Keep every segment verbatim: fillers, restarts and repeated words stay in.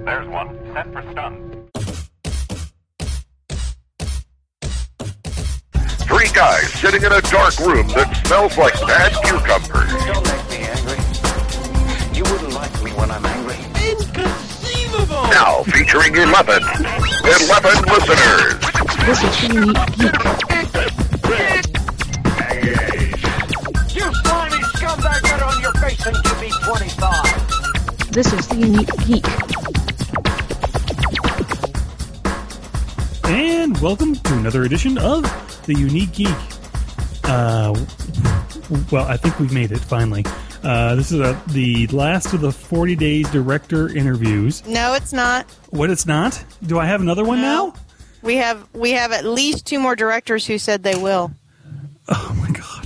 There's one. Set for stun. Three guys sitting in a dark room that smells like bad cucumbers. Don't make me angry. You wouldn't like me when I'm angry. Inconceivable! Now featuring eleven. eleven listeners. This is the Unique Geek. You slimy scumbag, get on your face and give me twenty-five. This is the Unique Geek. And welcome to another edition of The Unique Geek. Uh, well, I think we've made it, finally. Uh, this is a, the last of the forty days director interviews. No, it's not. What, it's not? Do I have another one No. now? We have we have at least two more directors who said they will. Oh, my God.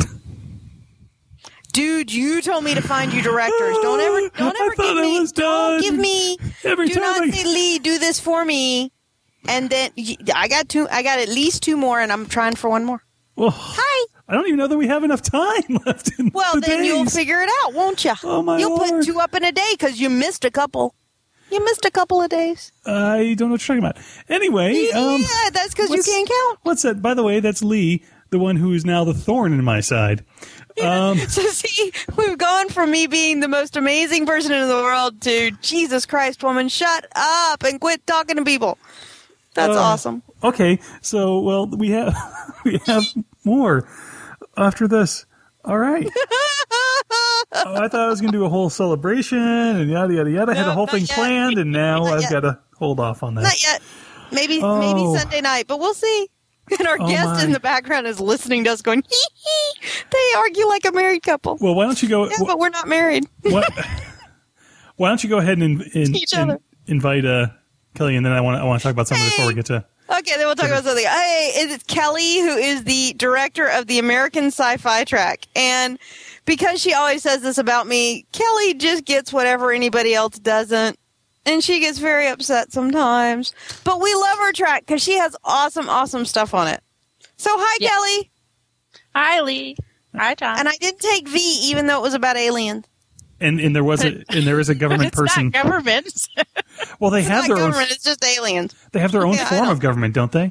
Dude, you told me to find you directors. Don't ever, don't I ever thought give I me. was Don't done. give me. Every do time not I- say, Lee, do this for me. And then y- I got two. I got at least two more, and I'm trying for one more. Well, Hi. I don't even know that we have enough time left in Well, the then days. you'll figure it out, won't you? Oh, my You'll Lord. put two up in a day because you missed a couple. You missed a couple of days. I don't know what you're talking about. Anyway. Um, yeah, that's because you what's- can't count. What's that? By the way, that's Lee, the one who is now the thorn in my side. Um, So see, we've gone from me being the most amazing person in the world to Jesus Christ, woman, shut up and quit talking to people. That's Uh, awesome. Okay, so well, we have we have more after this. All right. Oh, I thought I was going to do a whole celebration and yada yada yada. I had No, a whole not thing yet. planned, and now Not I've yet. got to hold off on that. Not yet. Maybe Oh. maybe Sunday night, but we'll see. And our Oh, guest my. in the background is listening to us going, hee hee. They argue like a married couple. Well, why don't you go? Yeah, but we're not married. what, why don't you go ahead and, and, Each and other. invite uh, Kelly, and then I want I want to talk about something Hey. before we get to. Okay, then we'll talk about something. Hey, it's Kelly, who is the director of the American Sci-Fi Track. And because she always says this about me, Kelly just gets whatever anybody else doesn't. And she gets very upset sometimes. But we love her track because she has awesome, awesome stuff on it. So hi, Yes. Kelly. Hi, Lee. Hi, John. And I didn't take V, even though it was about aliens. And and there was a and there is a government it's person. not government. Well, they It's have not their own. government, it's just aliens. They have their own Yeah, I form know. of government, don't they?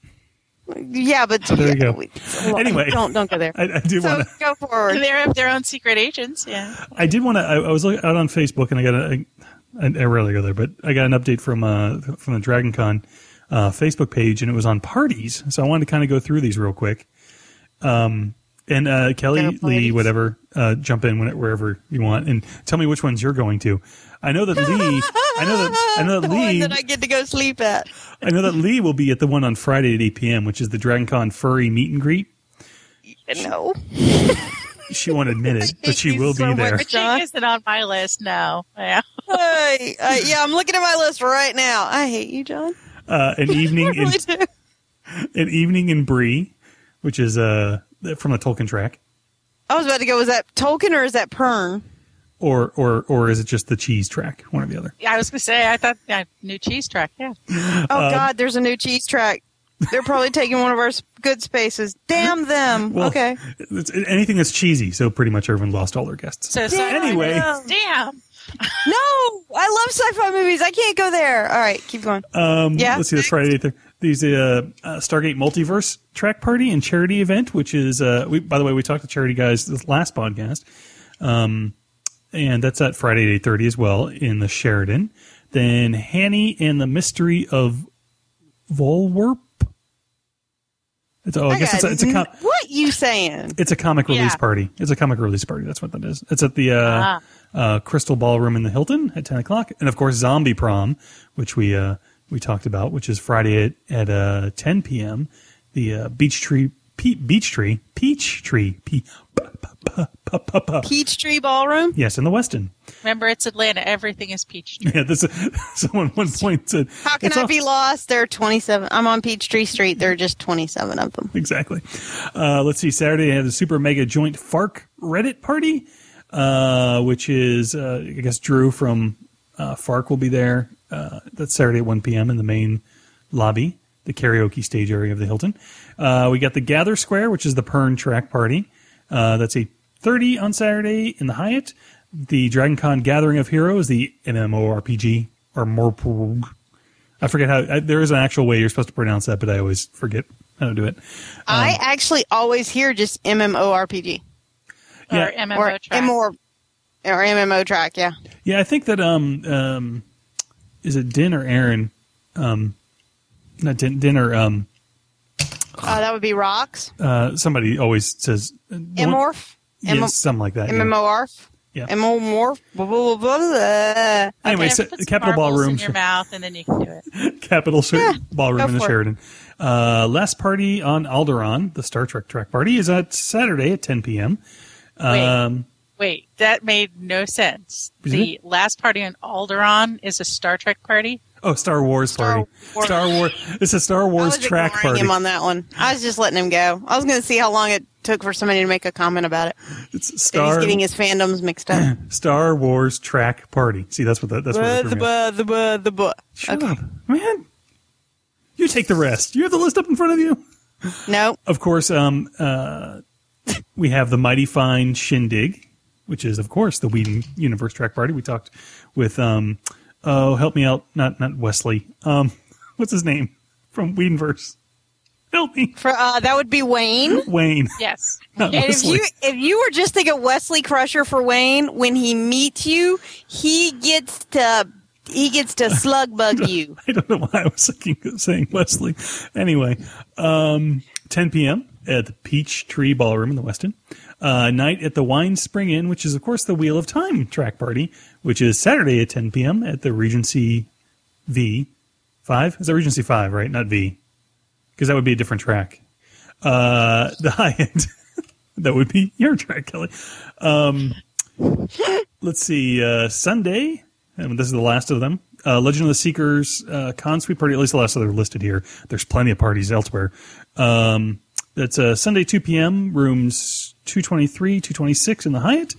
Yeah, but So there you yeah, go. we- Anyway. don't don't go there. I, I do So want to. go forward. they have their own secret agents. Yeah. I did want to. I, I was look- out on Facebook, and I got a. I, I rarely go there, but I got an update from uh from the Dragon Con uh, Facebook page, and it was on parties. So I wanted to kind of go through these real quick. Um, and uh, Kelly, Go Lee, parties. whatever, uh, jump in when, wherever you want, and tell me which ones you're going to. I know that Lee. I know that I know that the one Lee. that I get to go sleep at. I know that Lee will be at the one on Friday at eight p.m., which is the Dragon Con furry meet and greet. No. She won't admit it, but she hate will you so be there. much. She isn't on my list. No. Yeah. Hey, uh, yeah, I'm looking at my list right now. I hate you, John. Uh, an evening I in really do. an evening in Bree, which is uh from the Tolkien track, I was about to go, was that Tolkien or is that Pern? or or or is it just the cheese track? One or the other. Yeah, I was going to say, I thought yeah, new cheese track. Yeah. Oh, Um, God, there's a new cheese track. They're probably taking one of our s- good spaces. Damn them. Well, okay. It's anything that's cheesy, so pretty much everyone lost all their guests. So, so Anyway. damn. No, I love sci-fi movies. I can't go there. All right, keep going. Um, Yeah. Let's see. That's Friday. Th- These uh, uh, Stargate Multiverse track party and charity event, which is uh, we, by the way, we talked to charity guys this last podcast, um, and that's at Friday at eight thirty as well in the Sheridan. Then Hanny and the Mystery of Volwarp. It's, oh, I, I guess it's got a, it's a com- what you saying? it's a comic release Yeah. party. It's a comic release party. That's what that is. It's at the uh, Ah. uh, Crystal Ballroom in the Hilton at ten o'clock, and of course Zombie Prom, which we uh, we talked about, which is Friday at at uh, ten p.m. The uh, Beach Tree Pe- Beach Tree Peach Tree Pe- pa- pa- pa- pa- pa- Peachtree Ballroom? yes, in the Westin. Remember, it's Atlanta. Everything is peach. Yeah, this someone at one point said. How can it's I all- be lost? There are twenty-seven. I'm on Peachtree Street. There are just twenty-seven of them. Exactly. Uh, let's see. Saturday, they had the Super Mega Joint Fark Reddit Party, uh, which is, uh, I guess, Drew from uh, Fark will be there. Uh, that's Saturday at one p.m. in the main lobby, the karaoke stage area of the Hilton. Uh, we got the Gather Square, which is the Pern Track Party. Uh, that's eight thirty on Saturday in the Hyatt. The Dragon Con Gathering of Heroes, the MMORPG or Morporg. I forget how. I, there is an actual way you're supposed to pronounce that, but I always forget how to do it. Um, I actually always hear just MMORPG. Yeah. Or M M O Or track. M or, or M M O track, yeah. Yeah, I think that um um is it Din or Aaron? Um, not Din, Din or um Uh, that would be Rocks. uh somebody always says Emorph? Yes, M- something like that. yeah. MMORph? Yeah. MMORph? Blah, blah, blah, blah, blah. Anyway, You so, have to put some Capitol marbles Ballroom, in your mouth, and then you can do it. Capitol Sh- Yeah, Ballroom go in the for it. Sheridan. Uh, last party on Alderaan, the Star Trek track party, is at Saturday at ten p.m. Wait. Um, Wait, that made no sense. Is The last party on Alderaan is a Star Trek party. oh, Star Wars Star party. Wars. Star Wars. It's a Star I Wars was track ignoring party. him on that one. I was just letting him go. I was going to see how long it took for somebody to make a comment about it. It's That Star he's getting his fandoms mixed up. Star Wars track party. See, that's what that, that's what Buh, it the buh, the buh, the buh. Shut up, man. You take the rest. You have the list up in front of you. Nope. Of course, um, uh, we have the Mighty Fine Shindig, which is, of course, the Whedon Universe track party. We talked with, um, oh, help me out, not not Wesley. Um, what's his name from Whedonverse? Help me, For, uh, that would be Wayne. Wayne. Yes. Not And if Wesley. you if you were just thinking Wesley Crusher for Wayne, when he meets you, he gets to he gets to slug bug you. I don't know why I was thinking of saying Wesley. Anyway, um, ten p.m. at the Peach Tree Ballroom in the Westin. Uh, night at the Wine Spring Inn, which is, of course, the Wheel of Time track party, which is Saturday at ten p.m. at the Regency V five. Is that Regency five, right? Not V. Because that would be a different track. Uh, the Hyatt. That would be your track, Kelly. Um, let's see. Uh, Sunday. And this is the last of them. Uh, Legend of the Seekers uh, Con Suite Party. At least the last of them are listed here. There's plenty of parties elsewhere. Um, that's uh, Sunday, two p.m. Rooms two twenty-three, two twenty-six in the Hyatt.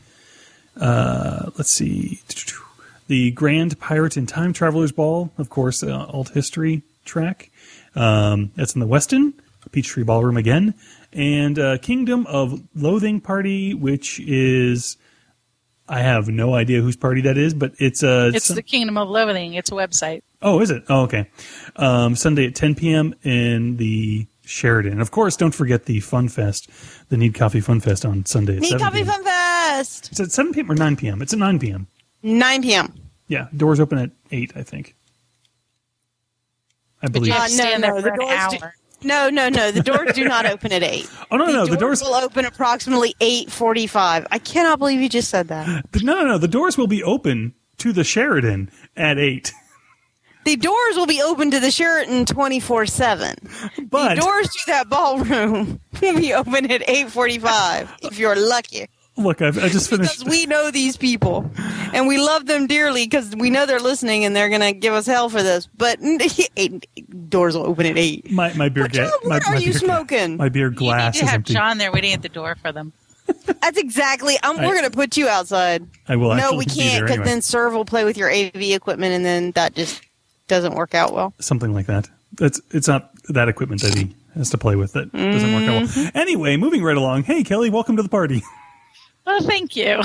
Uh, let's see. The Grand Pirate and Time Travelers Ball. Of course, uh, alt history track. Um, that's in the Westin. Peachtree Ballroom again. And uh, Kingdom of Loathing Party, which is... I have no idea whose party that is, but it's a. It's the Kingdom of Loathing. It's a website. Oh, is it? Oh, okay. Um, Sunday at ten p.m. in the Sheridan. And of course, don't forget the Fun Fest, the Need Coffee Fun Fest on Sunday at Need seven Coffee p.m. Fun Fest. It's at seven p.m. or nine p.m. It's at nine p.m. nine p.m. Yeah, doors open at eight, I think. I But believe. you Uh, have to no, stand no, there the for an doors do- hour. No, no, no. The doors do not open at eight. Oh, no, no, no. The doors. will open approximately eight forty-five. I cannot believe you just said that. No, no, no. The doors will be open to the Sheridan at eight. The doors will be open to the Sheraton twenty-four seven. But. The doors to that ballroom will be open at eight forty-five if you're lucky. Look, I've, I just Because finished. we know these people and we love them dearly because we know they're listening and they're going to give us hell for this. But eight, doors will open at eight. My, my beer What, ga- what my, are my you beer ga- smoking? My beer You glass need to is have empty. John there waiting at the door for them. That's exactly. I'm, I- we're going to put you outside. I will No, actually we be can't there because anyway. then Serv will play with your A V equipment and then that just doesn't work out well. Something like that. That's it's not that equipment that he has to play with that doesn't work out Mm-hmm. well. Anyway, moving right along. Hey, Kelly, welcome to the party. Oh, thank you.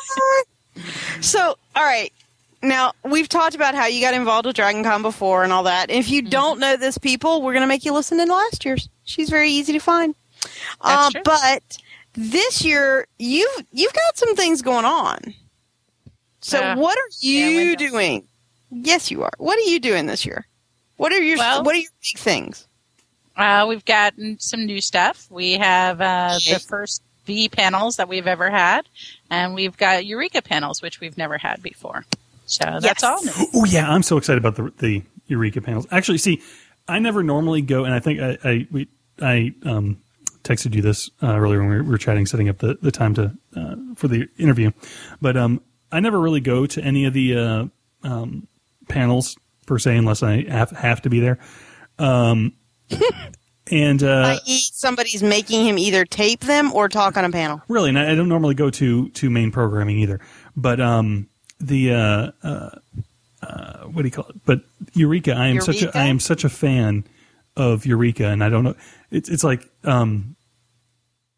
So, all right. Now, we've talked about how you got involved with Dragon Con before and all that. And if you don't know this people, we're going to make you listen to last year's. She's very easy to find. That's Uh, true. but this year, you've you've got some things going on. So, Uh, what are yeah, you window. doing? Yes, you are. What are you doing this year? What are your Well- What are your big things? Uh, we've gotten some new stuff. We have uh, Okay. the first V panels that we've ever had, and we've got Eureka panels, which we've never had before. So Yes. that's all new. Oh yeah, I'm so excited about the the Eureka panels. Actually, see, I never normally go, and I think I I, we, I um, texted you this uh, earlier when we were, we were chatting, setting up the, the time to uh, for the interview. But um, I never really go to any of the uh, um, panels per se, unless I have, have to be there. Um, and uh, that is, somebody's making him either tape them or talk on a panel. really, and I, I don't normally go to to main programming either. But um, the uh, uh, uh, what do you call it? But Eureka, I am such a Eureka? I am such a fan of Eureka, and I don't know. It's it's like um,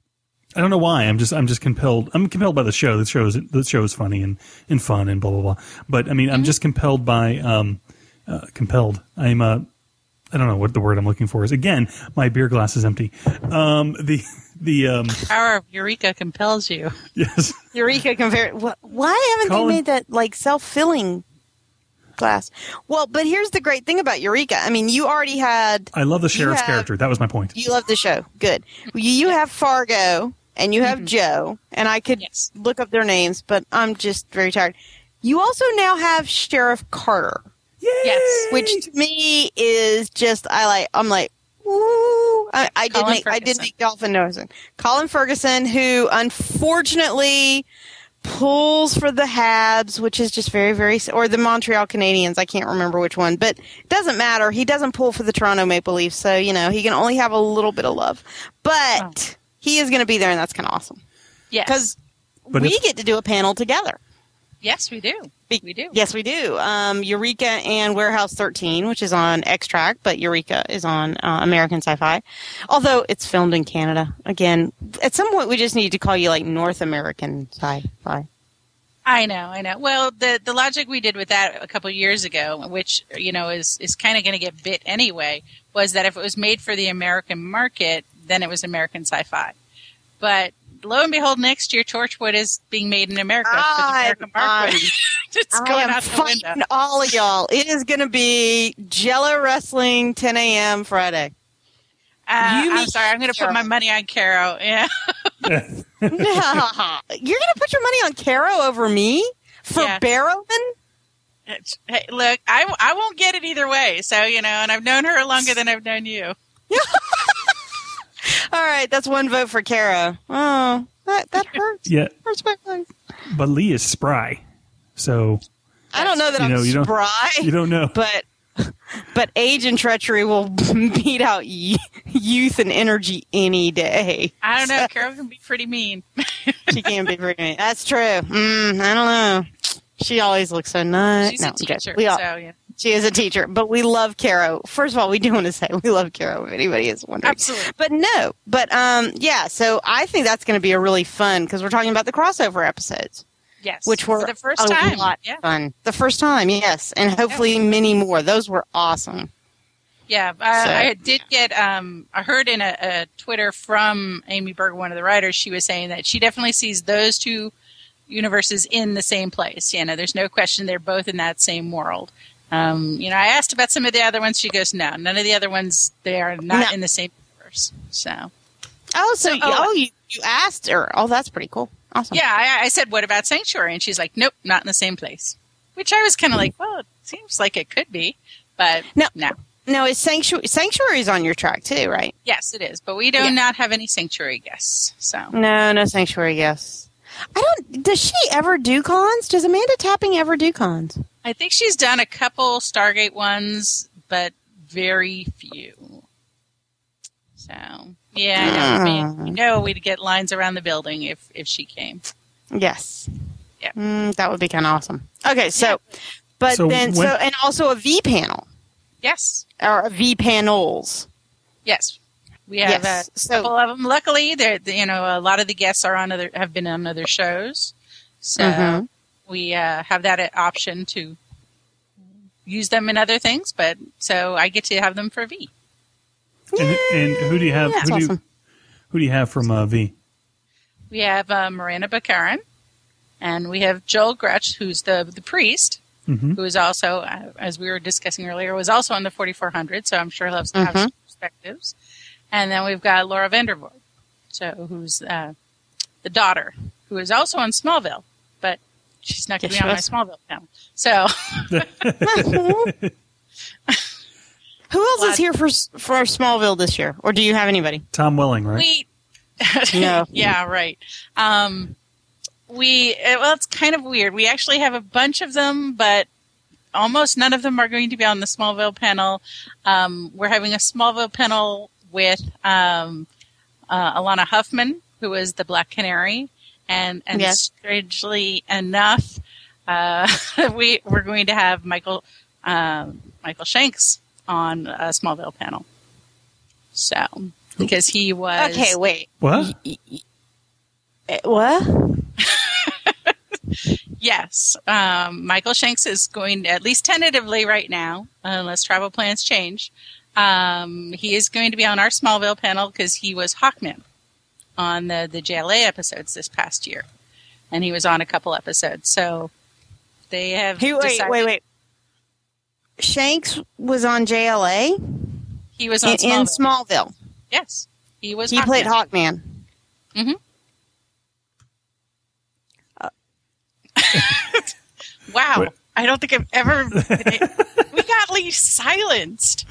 I don't know why. I'm just I'm just compelled. I'm compelled by the show. The show is the show is funny and, and fun and blah blah blah. But I mean, I'm just compelled by um, uh, compelled. I'm uh, I don't know what the word I'm looking for is. Again, my beer glass is empty. Um, the the um, Power of Eureka compels you. yes. Eureka compare. wh- Why haven't Colin- they made that like self-filling glass? Well, but here's the great thing about Eureka. I mean, you already had. I love the sheriff's have- character. That was my point. You love the show. Good. You, you have Fargo and you have Joe, and I could Yes. look up their names, but I'm just very tired. You also now have Sheriff Carter, Yes. which to me is just I like. I'm like, ooh. I, I did Colin make I did Ferguson. make Dolphin Nosen. Colin Ferguson, who unfortunately pulls for the Habs, which is just very, very, or the Montreal Canadiens. I can't remember which one, but it doesn't matter. He doesn't pull for the Toronto Maple Leafs, so you know he can only have a little bit of love. But he is going to be there, and that's kind of awesome Yes. because But we if- get to do a panel together. Yes, we do. Be- We do. Yes, we do. Um, Eureka and Warehouse thirteen, which is on X-Track, but Eureka is on uh, American Sci-Fi. Although it's filmed in Canada. Again, at some point we just need to call you like North American Sci-Fi. I know, I know. Well, the the logic we did with that a couple of years ago, which you know is is kind of going to get bit anyway, was that if it was made for the American market, then it was American Sci-Fi. But lo and behold, next year Torchwood is being made in America for the I- American market. I- It's I going am out the fighting window. all of y'all. It is going to be Jello Wrestling ten a.m. Friday. Uh, You I'm mean sorry, I'm going to put Caro. my money on Caro. Yeah. You're going to put your money on Caro over me for Yeah. Barrowman? It's- hey, look, I, I won't get it either way. So, you know, and I've known her longer than I've known you. All right, that's one vote for Caro. Oh, that, that hurts. Yeah, Hurts my feelings. but Lee is spry, so I don't know that You know, I'm you don't- spry, you don't know. but but age and treachery will beat out y- youth and energy any day. I don't know. Caro can be pretty mean. She can be pretty mean. That's true. Mm, I don't know. She always looks so nice. She's no, a I'm kidding. teacher. We all, so, yeah. She is a teacher, but we love Caro. First of all, we do want to say we love Caro, if anybody is wondering. Absolutely. But no, but um, yeah, so I think that's going to be a really fun, because we're talking about the crossover episodes, Yes. which were For the first a time. lot Yeah. fun. The first time, yes, and hopefully many more. Those were awesome. Yeah, uh, So- I did get. Um, I heard in a, a Twitter from Amy Berg, one of the writers. She was saying that she definitely sees those two universes in the same place. You know, there's no question they're both in that same world. Um, you know, I asked about some of the other ones. She goes, "No, none of the other ones. They are not No. in the same universe." So, Oh, so, So- you, oh, oh, you, you asked her. Oh, that's pretty cool. Awesome. yeah, I, I said, "What about Sanctuary?" And she's like, "Nope, not in the same place." Which I was kind of like, "Well, it seems like it could be, but No. no." No, it's Sanctuary. Sanctuary's on your track too, right? Yes, it is, but we do Yeah. not have any Sanctuary guests. So. No, no Sanctuary, yes. I don't. Does she ever do cons? Does Amanda Tapping ever do cons? I think she's done a couple Stargate ones, but very few. So, yeah, I know. I mean, you know, we'd get lines around the building if, if she came. Yes. Yeah. Mm, that would be kind of awesome. Okay, so, but So then, when- so, and also a V panel Yes, or a V panels. yes. We have Yes, a so- couple of them. Luckily, they're, you know, a lot of the guests are on other have been on other shows, so Mhm. we uh, have that option to use them in other things. But so I get to have them for V. and, and who do you have? That's who do you, awesome. who do you have from uh, V? We have uh, Miranda Baccarin, and we have Joel Gretsch, who's the the priest, Mhm. who is also, uh, as we were discussing earlier, was also on the forty-four hundred. So I'm sure he'll have, Mm-hmm. have some perspectives. And then we've got Laura Vandervoort, so who's uh, the daughter, who is also on Smallville, but she's not going to Yes, be on my she Smallville panel. So Who else Lot- is here for for Smallville this year, or do you have anybody? Tom Welling, right? we, No. yeah, right. Um, we uh, well, it's kind of weird. We actually have a bunch of them, but almost none of them are going to be on the Smallville panel. Um, we're having a Smallville panel with um, uh, Alana Huffman, who is the Black Canary, and and Yes. strangely enough, uh, we we're going to have Michael um, Michael Shanks on a Smallville panel. So because he was Okay, wait. What? Eh, What? Yes, um, Michael Shanks is going, at least tentatively right now, unless travel plans change. Um, he is going to be on our Smallville panel because he was Hawkman on the, the J L A episodes this past year. And he was on a couple episodes. So they have He, wait, decided wait, wait. Shanks was on J L A he was on in, Smallville. in Smallville. Yes, he was He Hawkman. played Hawkman. Mm-hmm. Wow. Wait. I don't think I've ever... we got Lee silenced.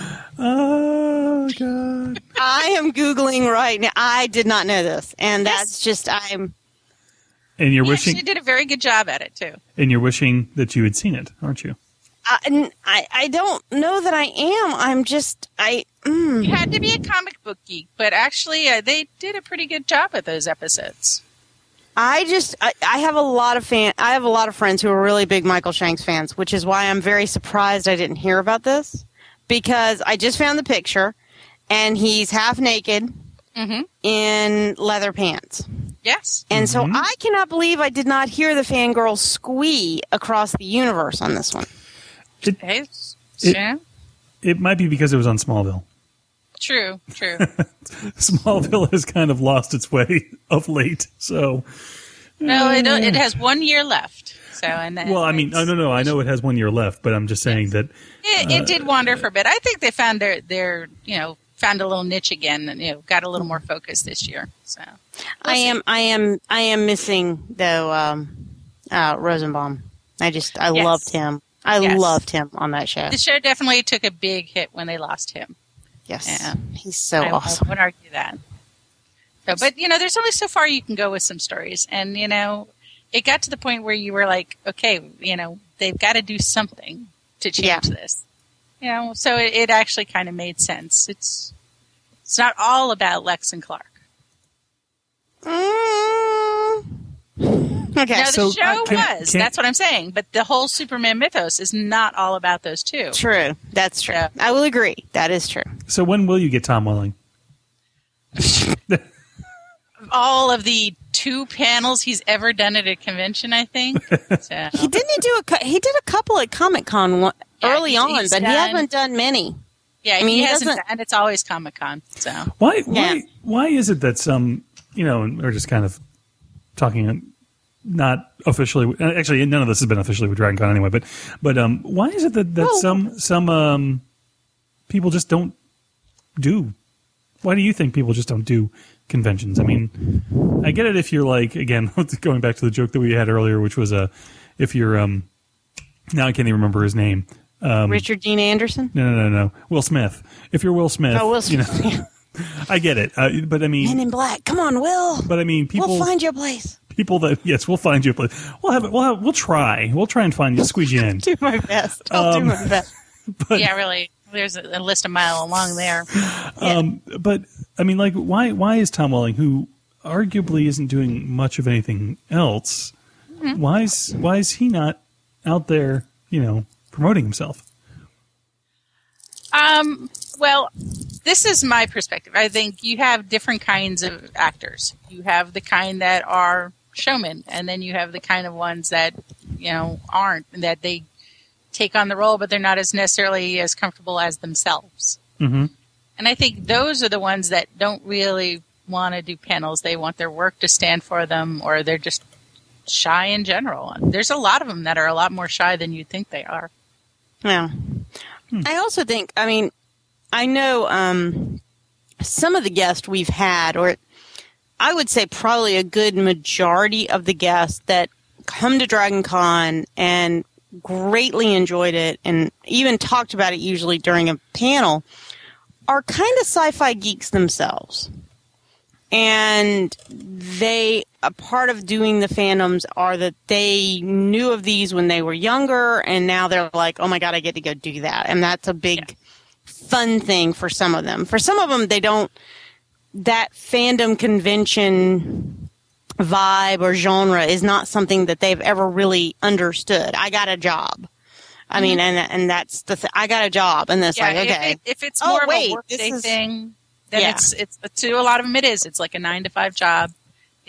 Oh God! I am Googling right now. I did not know this. And Yes. that's just, I'm... And you're He wishing, actually did a very good job at it, too. and you're wishing that you had seen it, aren't you? I, I, I don't know that I am. I'm just... I. Mm. You had to be a comic book geek, but actually uh, they did a pretty good job at those episodes. I just I, I have a lot of fan I have a lot of friends who are really big Michael Shanks fans, which is why I'm very surprised I didn't hear about this, because I just found the picture and he's half naked Mm-hmm. in leather pants. Yes. And so Mhm. I cannot believe I did not hear the fangirl squee across the universe on this one. Hey, It- yeah. It might be because it was on Smallville. True, true. Smallville has kind of lost its way of late, so. No, it, it has one year left. So, and then Well, I mean, no, no, no. I know it has one year left, but I'm just saying that it, it did wander for a bit. I think they found their, their, you know, found a little niche again, and you know, got a little more focus this year. So, I We'll am see. I am I am missing though um, uh, Rosenbaum. I just I Yes. loved him. I Yes. loved him on that show. The show definitely took a big hit when they lost him. Yes, Yeah. he's so I, awesome. I wouldn't argue that. So, but you know, there's only so far you can go with some stories, and you know, it got to the point where you were like, okay, you know, they've got to do something to change Yeah. this. You know, so it, it actually kind of made sense. It's it's not all about Lex and Clark. Mm. Okay, No, the So, show uh, can- was. can- That's what I'm saying. But the whole Superman mythos is not all about those two. true. That's true. Yeah. I will agree. That is true. So when will you get Tom Welling? All of the two panels he's ever done at a convention, I think. So, He didn't he do a cou- he did a couple at Comic Con Yeah, early he's- on, he's but he done- hasn't done many. yeah, I mean, he, he hasn't, doesn't- and it's always Comic Con. So Why? Why? Yeah. Why is it that some, you know, and we're just kind of talking, not officially. Actually, none of this has been officially with Dragon Con anyway. But, but um, why is it that, that Oh. some some um, people just don't do? Why do you think people just don't do conventions? I mean, I get it if you're like, again, going back to the joke that we had earlier, which was uh, if you're um, now I can't even remember his name. Um, Richard Dean Anderson. No, no, no, no. Will Smith. If you're Will Smith, Oh, Will you Smith. know, I get it. Uh, but I mean, Men in Black. Come on, Will. but I mean, people, We'll find your place. people that yes, we'll find you a place. We'll have it. We'll have. We'll try. We'll try and find you, squeeze you in. Do my best. I'll Um, do my best. But yeah, really, there's a, a list a mile long there. um, but I mean, like, why? Why is Tom Welling, who arguably isn't doing much of anything else, Mm-hmm. why is why is he not out there? You know, promoting himself. Um, well, this is my perspective. I think you have different kinds of actors. You have the kind that are showmen, and then you have the kind of ones that, you know, aren't, and that they take on the role, but they're not as necessarily as comfortable as themselves. Mm-hmm. And I think those are the ones that don't really want to do panels. They want their work to stand for them, or they're just shy in general. There's a lot of them that are a lot more shy than you think they are. Yeah. I also think, I mean, I know um, some of the guests we've had, or I would say probably a good majority of the guests that come to Dragon Con and greatly enjoyed it and even talked about it usually during a panel are kind of sci-fi geeks themselves. And they, a part of doing the fandoms are that they knew of these when they were younger, and now they're like, oh my God, I get to go do that. And that's a big Yeah. fun thing for some of them. For some of them, they don't, that fandom convention vibe or genre is not something that they've ever really understood. I got a job. I mean, and and that's the th- I got a job, and that's Yeah, like, okay. if, it, if it's Oh, more wait, of a workday this is- thing, then Yeah. it's it's to a lot of them it is. It's like a nine to five job.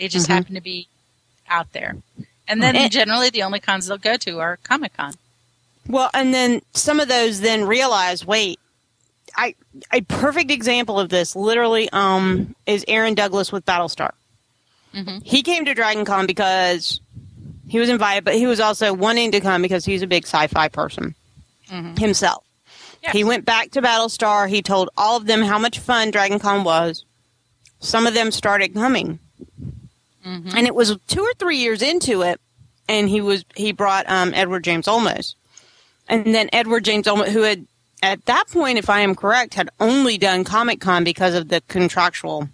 They just Mm-hmm. happen to be out there. And then And- generally the only cons they'll go to are Comic-Con. Well, and then some of those then realize, wait, I a perfect example of this literally um is Aaron Douglas with Battlestar. Mm-hmm. He came to Dragon Con because he was invited, but he was also wanting to come because he's a big sci-fi person Mm-hmm. himself. Yes. He went back to Battlestar. He told all of them how much fun Dragon Con was. Some of them started coming. Mm-hmm. And it was two or three years into it, and he was he brought um, Edward James Olmos. And then Edward James Olmos, who had, at that point, if I am correct, had only done Comic-Con because of the contractual.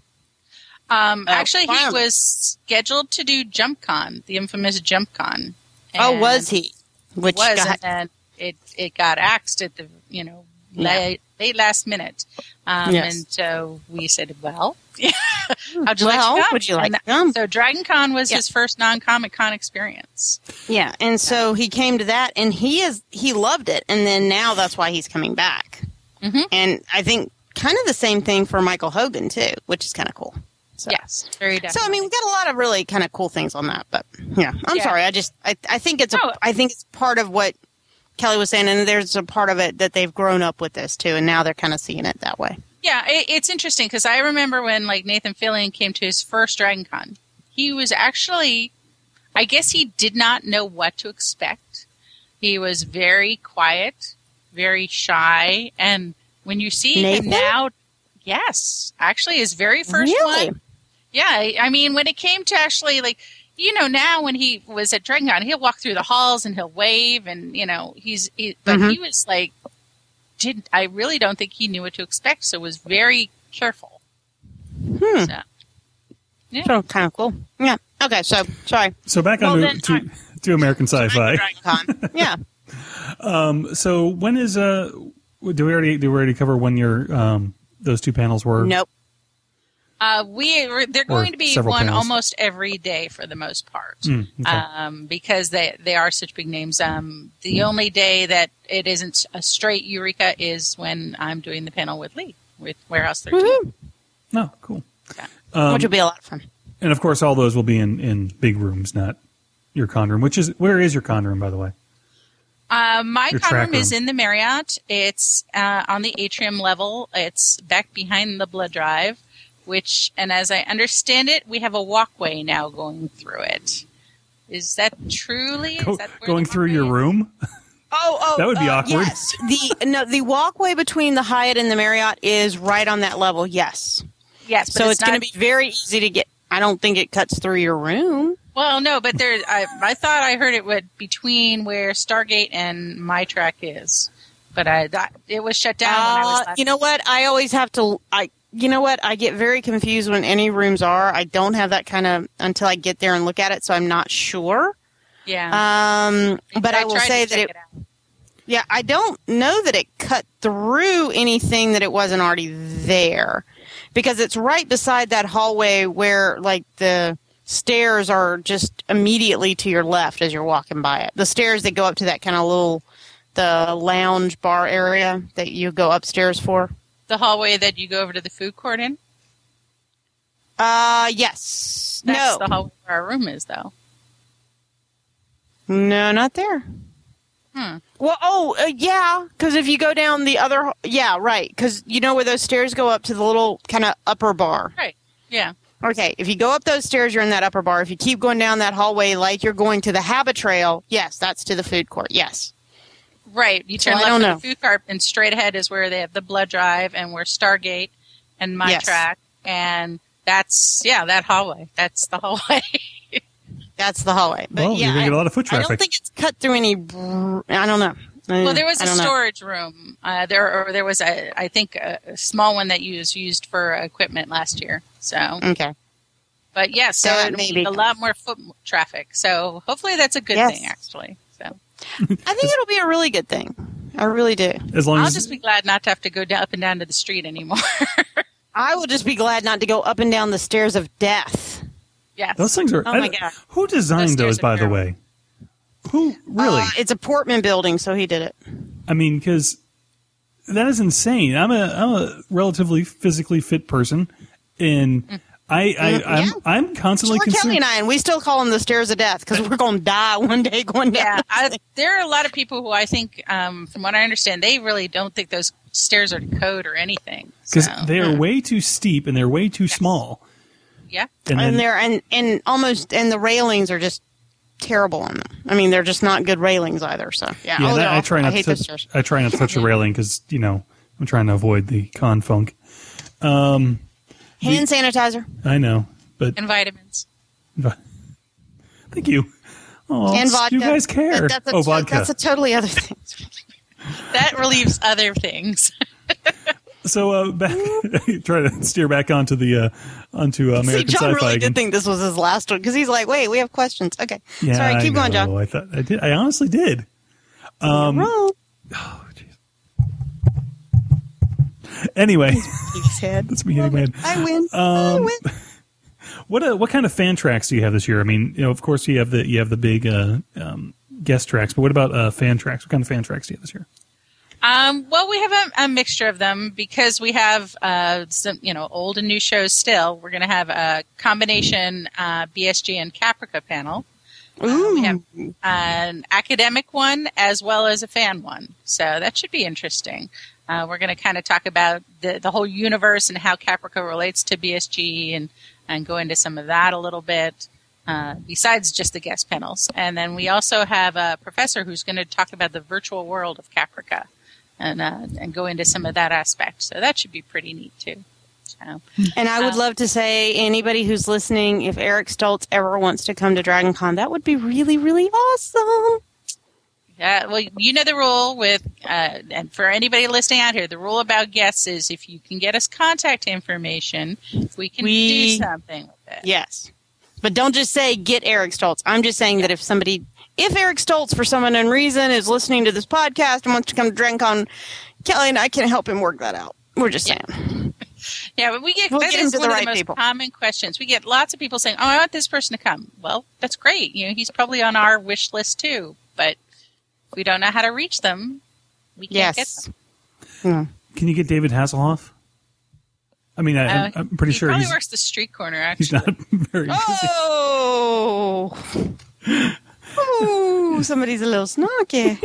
Um, Uh, actually, he finally. was scheduled to do JumpCon, the infamous JumpCon. Oh, And was he? Which was, got, and then it, it got axed at the, you know, Yeah. late, late last minute. Um, Yes. And so we said, well, how'd you Well, like to come? would you like And to come? So Dragon Con was Yeah. his first non-Comic Con experience. yeah, and so he came to that, and he is he loved it, and then now that's why he's coming back. Mhm. And I think kind of the same thing for Michael Hogan too, which is kind of cool. So. Yes, very definitely. So I mean, we got a lot of really kind of cool things on that, but yeah, I'm Yeah. sorry. I just I, I think it's a Oh. I think it's part of what Kelly was saying, and there's a part of it that they've grown up with this too, and now they're kind of seeing it that way. Yeah, it, it's interesting because I remember when like Nathan Fillion came to his first Dragon Con, he was actually, I guess he did not know what to expect. He was very quiet, very shy, and when you see Nathan? him now, yes, actually his very first Really? one. Yeah, I I mean when it came to actually like, you know, now when he was at Dragon Con, he'll walk through the halls and he'll wave and, you know, he's, he, but Mhm. he was like, didn't, I really don't think he knew what to expect, so was very careful. Hmm. So, yeah. So kind of cool. Yeah. Okay. So sorry. So back Well, on then, to, to, to American Sci-Fi. Dragon Con. Yeah. So when is uh? Do we already do we already cover when your um those two panels were? Nope. Uh, we they're going to be several one panels. almost every day for the most part, Mm, okay. um, because they they are such big names. Um, the only day that it isn't a straight Eureka is when I'm doing the panel with Lee with Warehouse thirteen. Woohoo. No, cool. Yeah. Which will be a lot of fun. And of course, all those will be in, in big rooms, not your con room. Which is where is your con room, by the way? Uh, my Your con track room is room. in the Marriott. It's uh, on the atrium level. It's back behind the blood drive, which, and as I understand it, we have a walkway now going through it. Is that truly? Go, is that where going the through walkway your is? room? Oh, oh, That would be uh, awkward. Yes, the no, the walkway between the Hyatt and the Marriott is right on that level. Yes, Yes, but so it's, not, going to be very easy to get. I don't think it cuts through your room. Well, no, but there. I, I thought I heard it would between where Stargate and my track is, but I that, it was shut down. when I was Uh, last you know what? I always have to. I. You know what? I get very confused when any rooms are. I don't have that kind of until I get there and look at it, so I'm not sure. Yeah, Um, but I, will tried to say that check it. out. Yeah, I don't know that it cut through anything that it wasn't already there, because it's right beside that hallway where like the stairs are just immediately to your left as you're walking by it. The stairs that go up to that kind of little the lounge bar area that you go upstairs for. The hallway that you go over to the food court in. Uh, yes. That's no. the hallway where our room is, though. No, not there. Hmm. Well, oh, uh, yeah, because if you go down the other, yeah, right, because you know where those stairs go up to the little kind of upper bar. Right. Yeah. Okay, if you go up those stairs, you're in that upper bar. If you keep going down that hallway like you're going to the Habit Trail, yes, that's to the food court, yes. Right. You turn So I left don't on know. the food cart, and straight ahead is where they have the blood drive, and where Stargate and my Yes. track, and that's yeah, that hallway. That's the hallway. That's the hallway. But Well, yeah, you're gonna I, get a lot of foot I don't traffic. think it's cut through any, br- I don't know. Well, there was I a don't know. storage room. Uh, there, or there was a, I think, a, a small one that you was used for equipment last year. So, Okay. but yes, So so it it'll may be be- a lot more foot traffic. So hopefully that's a good Yes. thing, actually. So I think it'll be a really good thing. I really do. As long I'll as just be glad not to have to go down, up and down to the street anymore. I will just be glad not to go up and down the stairs of death. Yes. those things are. Oh I my don't- God. Who designed Those those, stairs by are the terrible. way? Who really? Uh, it's a Portman building, so he did it. I mean, because that is insane. I'm a I'm a relatively physically fit person, and I, I, Yeah. I'm, I'm constantly Sure, concerned. Kelly and I, and we still call them the stairs of death because we're going to die one day going down. Yeah, this I, thing. there are a lot of people who I think, um, from what I understand, they really don't think those stairs are code or anything. Because So, they are way too steep and they're way too small. yeah. And, then, and they're and, and almost and the railings are just terrible on them. I mean, they're just not good railings either. So yeah, yeah, oh, that- they're I awful. try not hate to those touch. stairs. I try not to touch a railing because you know I'm trying to avoid the con funk. Um, Hand sanitizer I know, but And vitamins. thank you. Oh, and vodka. you guys care. That- that's a oh, to- vodka. That's a totally other thing. That relieves other things. So uh, back, try to steer back onto the uh, onto uh, See, American John Sci-Fi really again. did think this was his last one because he's like, "Wait, we have questions." Okay, yeah, sorry, keep I going, John. know. I thought I did. I honestly did. Um, Wrong. oh, jeez. Anyway, His head. that's me hitting my head. I win. I Um, win. What uh, what kind of fan tracks do you have this year? I mean, you know, of course you have the you have the big uh, um, guest tracks, but what about uh, fan tracks? What kind of fan tracks do you have this year? Um, well, we have a, a mixture of them because we have uh, some, you know, old and new shows still. We're going to have a combination uh, B S G and Caprica panel. Uh, we have an academic one as well as a fan one. So that should be interesting. Uh, we're going to kind of talk about the, the whole universe and how Caprica relates to B S G and, and go into some of that a little bit. Uh, besides just the guest panels. And then we also have a professor who's going to talk about the virtual world of Caprica and uh, and go into some of that aspect. So that should be pretty neat, too. So, And I would um, love to say, anybody who's listening, if Eric Stoltz ever wants to come to Dragon Con, that would be really, really awesome. yeah, well, you know the rule with, uh, and for anybody listening out here, the rule about guests is if you can get us contact information, we can We- do something with it. Yes. But don't just say, get Eric Stoltz. I'm just saying that if somebody, if Eric Stoltz, for some unknown reason, is listening to this podcast and wants to come to Dragon Con, Kelly and I can help him work that out. We're just Yeah. saying. Yeah, but we get We'll that get him is to the one of right the most people. common questions. We get lots of people saying, "Oh, I want this person to come." Well, that's great. You know, he's probably on our wish list too. But if we don't know how to reach them, we can't Yes. get them. Can you get David Hasselhoff? I mean, I, Uh, I'm, I'm pretty he sure probably he's, works the street corner. he's Actually, not very busy. Oh. Oh, somebody's a little snarky.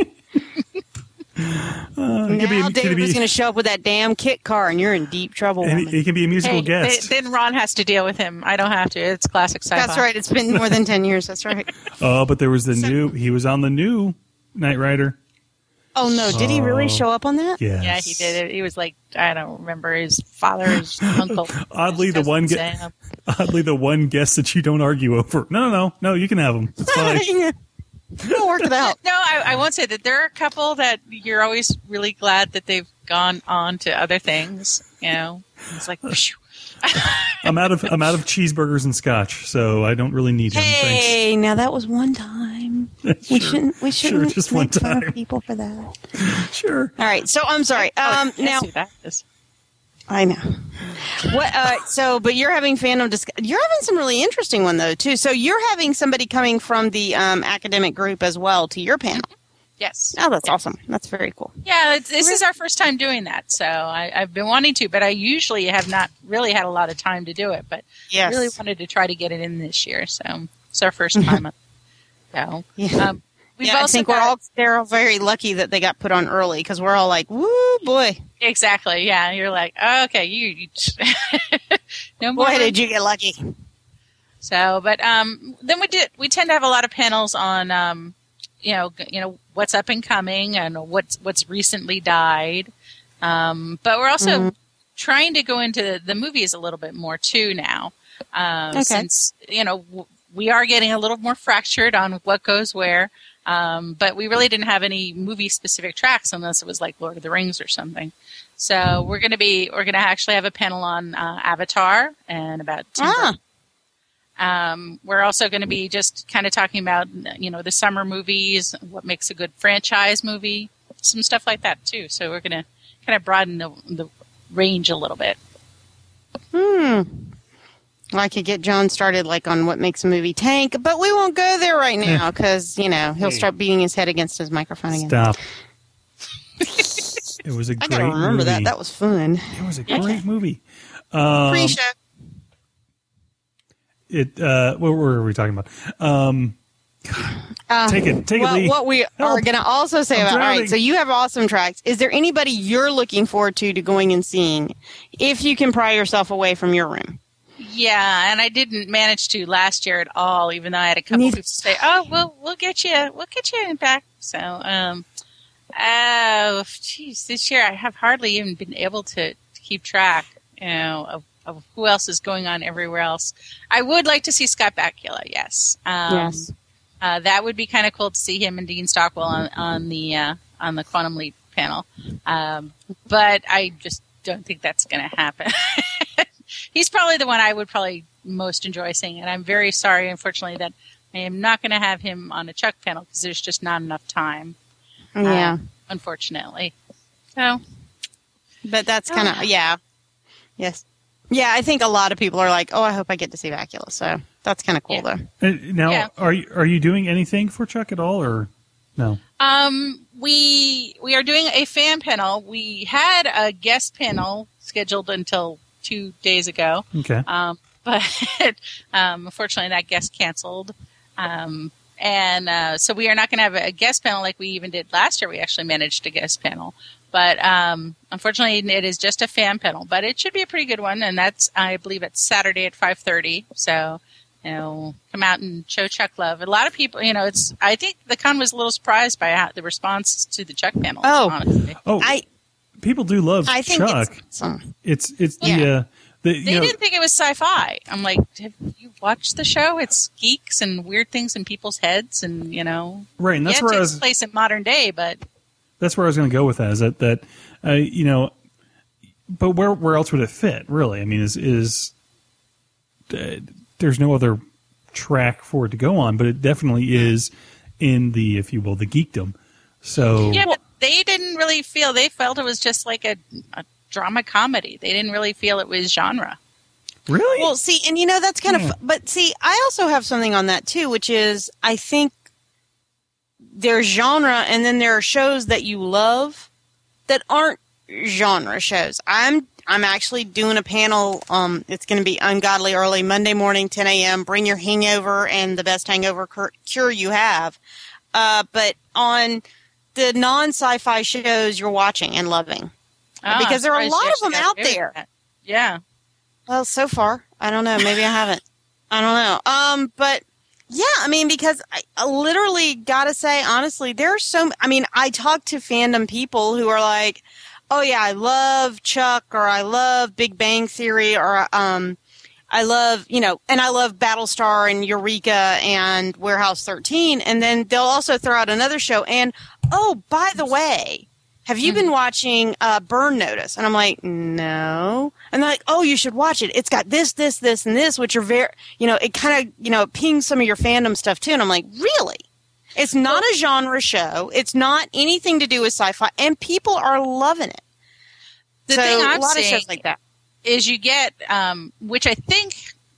Uh, he could be- Now could David be- was going to show up with that damn kit car, and you're in deep trouble. and he, woman. he can be a musical hey, guest. they- then Ron has to deal with him. I don't have to. It's classic sci-fi. That's right. It's been more than ten years. That's right. Oh, but there was the new. He was on the new Knight Rider. Oh, no. Did he really Oh. show up on that? Yes. Yeah, he did it. He was like, I don't remember his father, his uncle. Oddly, his the cousin one ge- Sam. Oddly, the one guest that you don't argue over. No, no, no, no. You can have him. It's fine. We'll work it out. No, I, I won't say that. There are a couple that you're always really glad that they've gone on to other things. You know, it's like, phew. I'm out of I'm out of cheeseburgers and scotch, so I don't really need him. Thanks. Hey, now that was one time. We Sure. shouldn't. We Sure, shouldn't just one make fun time. of people for that. Sure. All right. So I'm sorry. Um, Oh, now yes, that is. I know. What? Uh, so, but you're having fandom discuss. You're having some really interesting one though too. So you're having somebody coming from the um, academic group as well to your panel. Yes. Oh, that's awesome. That's very cool. Yeah, it's, this is our first time doing that, so I, I've been wanting to, but I usually have not really had a lot of time to do it. But Yes. I really wanted to try to get it in this year, so it's our first time. So Yeah. um, we've Yeah, I also think we're got- all they're all very lucky that they got put on early because we're all like, woo, boy, exactly. Yeah, you're like, oh, okay, you, you no more. boy, did you get lucky? So, but um, then we did. We tend to have a lot of panels on, um, you know, g- you know what's up and coming and what's what's recently died. Um, but we're also Mm-hmm. trying to go into the movies a little bit more too now, um, Okay. since you know w- we are getting a little more fractured on what goes where. Um, but we really didn't have any movie specific tracks unless it was like Lord of the Rings or something. So we're going to be we're going to actually have a panel on uh, Avatar and about Tim Ah. Burton. Um, we're also going to be just kind of talking about, you know, the summer movies, what makes a good franchise movie, some stuff like that too. So we're going to kind of broaden the, the range a little bit. Hmm. I could get John started like on what makes a movie tank, but we won't go there right now because you know he'll start beating his head against his microphone again. Stop. It was a I great gotta remember movie. that. That was fun. It was a great movie. Um, Pre-show. it. Uh, what were we talking about? Um, Uh, take it, take well, it, Lee. what we are Help. going to also say I'm about, all drowning. right, so you have awesome tracks. Is there anybody you're looking forward to to going and seeing if you can pry yourself away from your room? Yeah, and I didn't manage to last year at all, even though I had a couple Neither- people say, "Oh, we'll we'll get you, we'll get you back." So, um, oh, geez, this year I have hardly even been able to, to keep track, you know, of, of who else is going on everywhere else. I would like to see Scott Bakula, yes, um, Yes. uh, that would be kind of cool to see him and Dean Stockwell on on the uh, on the Quantum Leap panel, um, but I just don't think that's going to happen. He's probably the one I would probably most enjoy seeing, and I'm very sorry, unfortunately, that I am not going to have him on a Chuck panel because there's just not enough time. Yeah. um, unfortunately. So, But that's kind of, yeah. Yes. Yeah, I think a lot of people are like, oh, I hope I get to see Vacula. So that's kind of cool, Yeah. though. Uh, now, Yeah. are you are you doing anything for Chuck at all, or no? um, we we are doing a fan panel. We had a guest panel scheduled until two days ago. Okay. Um, but um, unfortunately, that guest canceled. Um, and uh, so we are not going to have a guest panel like we even did last year. We actually managed a guest panel. But um, unfortunately, it is just a fan panel. But it should be a pretty good one. And that's, I believe, it's Saturday at five thirty. So, you know, come out and show Chuck love. A lot of people, you know, it's. I think the con was a little surprised by how, the response to the Chuck panel. Oh. honestly. Oh, I people do love I think Chuck. it's awesome. It's it's the Yeah. uh, the you They know, didn't think it was sci-fi. I'm like, have you watched the show? It's geeks and weird things in people's heads, and you know, right, and that's yeah, where it I takes was. place in modern day, but That's where I was going to go with that. Is that that uh, you know, but where where else would it fit? Really, I mean, is is uh, there's no other track for it to go on, but it definitely is in the, if you will, the geekdom. So yeah, but they didn't really feel. They felt it was just like a, a drama comedy. They didn't really feel it was genre. really, Well, see, and you know, that's kind Yeah. of, but see, I also have something on that too, which is I think there's genre and then there are shows that you love that aren't genre shows. I'm, I'm actually doing a panel. Um, it's going to be ungodly early Monday morning, ten a.m. Bring your hangover and the best hangover cur- cure you have. Uh, but on the non-sci-fi shows you're watching and loving. Oh, Because there are a I'm lot surprised of you them actually out got away with there. that. Yeah. Well, so far, I don't know. Maybe I haven't. I don't know. Um, but yeah, I mean, because I, I literally gotta say, honestly, there are so. I mean, I talk to fandom people who are like, "Oh yeah, I love Chuck," or "I love Big Bang Theory," or um, "I love you know," and I love Battlestar and Eureka and Warehouse thirteen, and then they'll also throw out another show. And oh, by the way. Have you been watching uh, Burn Notice? And I'm like, no. And they're like, oh, you should watch it. It's got this, this, this, and this, which are very, you know, it kind of, you know, pings some of your fandom stuff too. And I'm like, really? It's not a genre show. It's not anything to do with sci-fi, and people are loving it. The so thing I'm a lot seeing of shows like that. is you get, um, which I think,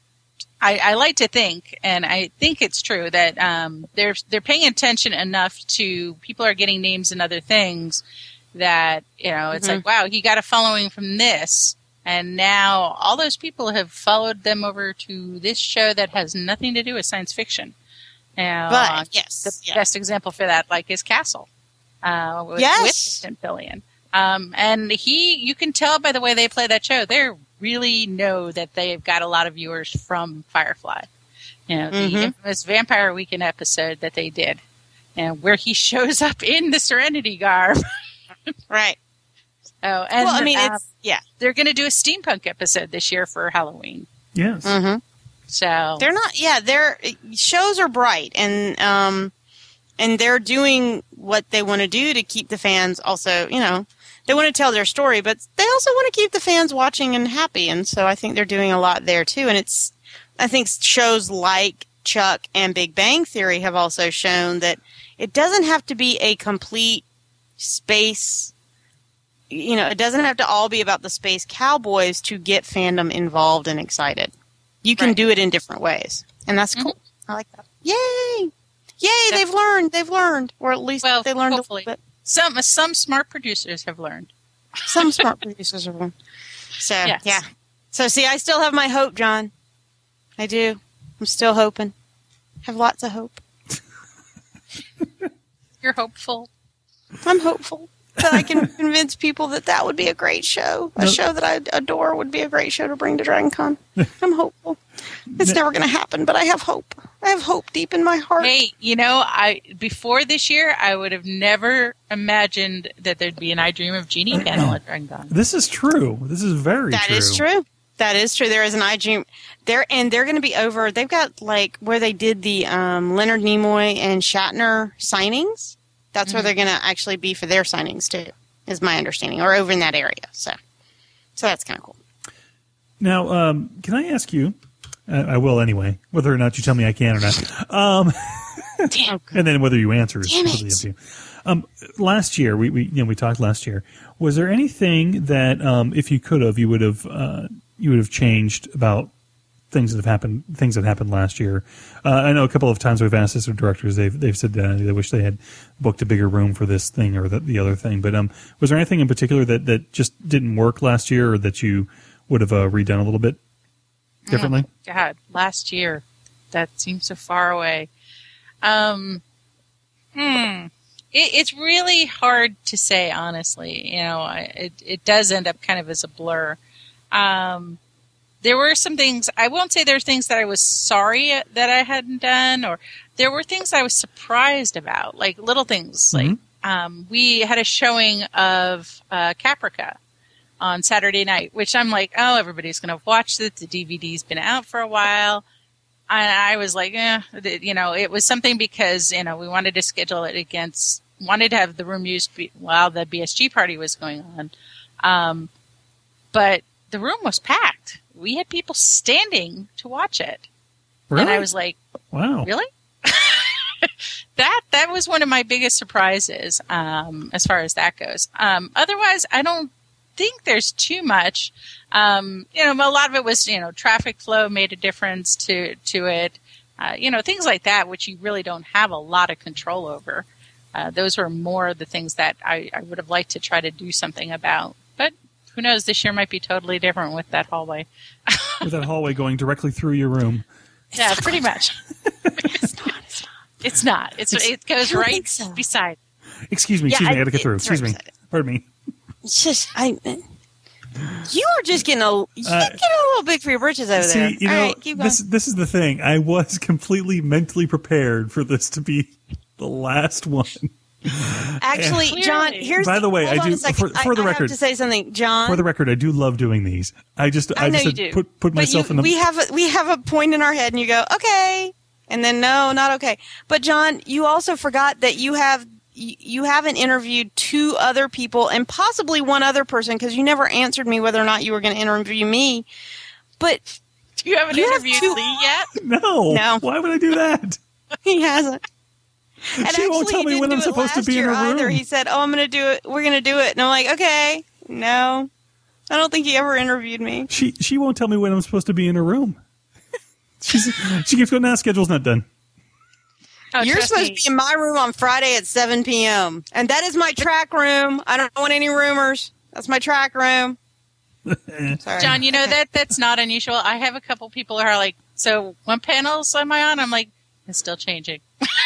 I, I like to think, and I think it's true that um, they're they're paying attention enough to people are getting names and other things that you know it's Mhm. like, wow, he got a following from this, and now all those people have followed them over to this show that has nothing to do with science fiction. Now, But, uh, yes, the yeah. best example for that, like, is Castle. Uh, with, Yes. with Instant Billion. Um, and he, you can tell by the way they play that show, they really know that they've got a lot of viewers from Firefly. You know, the Mhm. infamous Vampire Weekend episode that they did, and where he shows up in the Serenity garb. Right. Oh, and well, I mean, uh, it's, yeah. they're going to do a steampunk episode this year for Halloween. yes, Mm-hmm. So They're not, yeah, their shows are bright, and um, and they're doing what they want to do to keep the fans also, you know, they want to tell their story, but they also want to keep the fans watching and happy, and so I think they're doing a lot there too. And it's, I think shows like Chuck and Big Bang Theory have also shown that it doesn't have to be a complete space. You know, it doesn't have to all be about the space cowboys to get fandom involved and excited. You can Right. do it in different ways, and that's cool. I like that. Yay! Yay! They've learned. They've learned, or at least Well, they learned a hopefully. little bit. some some smart producers have learned. Some smart producers are one. So Yes. yeah. So see, I still have my hope, John. I do. I'm still hoping. Have lots of hope. You're hopeful. I'm hopeful that I can convince people that that would be a great show. A No. show that I adore would be a great show to bring to DragonCon. I'm hopeful. It's never going to happen, but I have hope. I have hope deep in my heart. Hey, you know, I before this year, I would have never imagined that there'd be an I Dream of Jeannie panel at DragonCon. This is true. This is very That true. is true. That is true. There is an iDream there, and they're going to be over. They've got like where they did the um, Leonard Nimoy and Shatner signings. That's where they're going to actually be for their signings too, is my understanding, or over in that area. So, so that's kind of cool. Now, um, can I ask you? Uh, I will anyway, whether or not you tell me I can or not. Um, Damn. and then whether you answer is Damn it. completely up to you. Um, last year, we, we you know we talked last year. Was there anything that, um, if you could have, you would have uh, you would have changed about things that have happened, things that happened last year? Uh, I know a couple of times we've asked this of directors. They've they've said uh, they wish they had booked a bigger room for this thing or the, the other thing. But um, was there anything in particular that, that just didn't work last year, or that you would have uh, redone a little bit differently? Oh, God, last year. That seems so far away. Um, hmm. It, it's really hard to say, honestly. You know, I, it it does end up kind of as a blur. Um, there were some things. I won't say there's things that I was sorry that I hadn't done, or there were things I was surprised about, like little things. Mm-hmm. Like um, we had a showing of uh, Caprica on Saturday night, which I'm like, oh, everybody's going to watch it. The D V D's been out for a while. And I was like, eh, you know, it was something because, you know, we wanted to schedule it against, wanted to have the room used be, while the B S G party was going on. Um, but the room was packed. We had people standing to watch it. Really? And I was like, Wow. really? that that was one of my biggest surprises um, as far as that goes. Um, otherwise, I don't think there's too much. Um, you know, a lot of it was, you know, traffic flow made a difference to to it. Uh, you know, things like that, which you really don't have a lot of control over. Uh, those were more the things that I, I would have liked to try to do something about. But who knows? This year might be totally different with that hallway. With that hallway going directly through your room. Yeah, pretty much. It's not. It's not. It's, It's- it goes I don't right think so. beside. Excuse me. Yeah, Excuse me. I I- got to get through. it's Excuse right me. beside it. Pardon me. It's just I. You are just getting a you're Uh, getting a little big for your britches over there. See, you All know, right, keep going. this this is the thing. I was completely mentally prepared for this to be the last one. Actually, Clearly. John, here's By the way, hold I on do- a second. for- for I- the I record- have to say something, John. For the record, I do love doing these. I just I, I know just you had do. put put But myself you, in the we have a, we have a point in our head, and you go okay, and then no, not okay. But John, you also forgot that you have you, you haven't interviewed two other people and possibly one other person because you never answered me whether or not you were going to interview me. But You haven't You have interviewed two- Lee yet? No. No. Why would I do that? he hasn't. And She won't actually, tell he me didn't when I'm do it supposed to last be in year a room. either. He said, "Oh, I'm going to do it. We're going to do it." And I'm like, "Okay, no." I don't think he ever interviewed me. She she won't tell me when I'm supposed to be in her room. She's she keeps going, nah, schedule's not done. Oh, You're trust supposed me. to be in my room on Friday at seven p.m. And that is my track room. I don't want any rumors. That's my track room. Sorry. John, you know that that's not unusual. I have a couple people who are like, so what panels am I on? I'm like, it's still changing.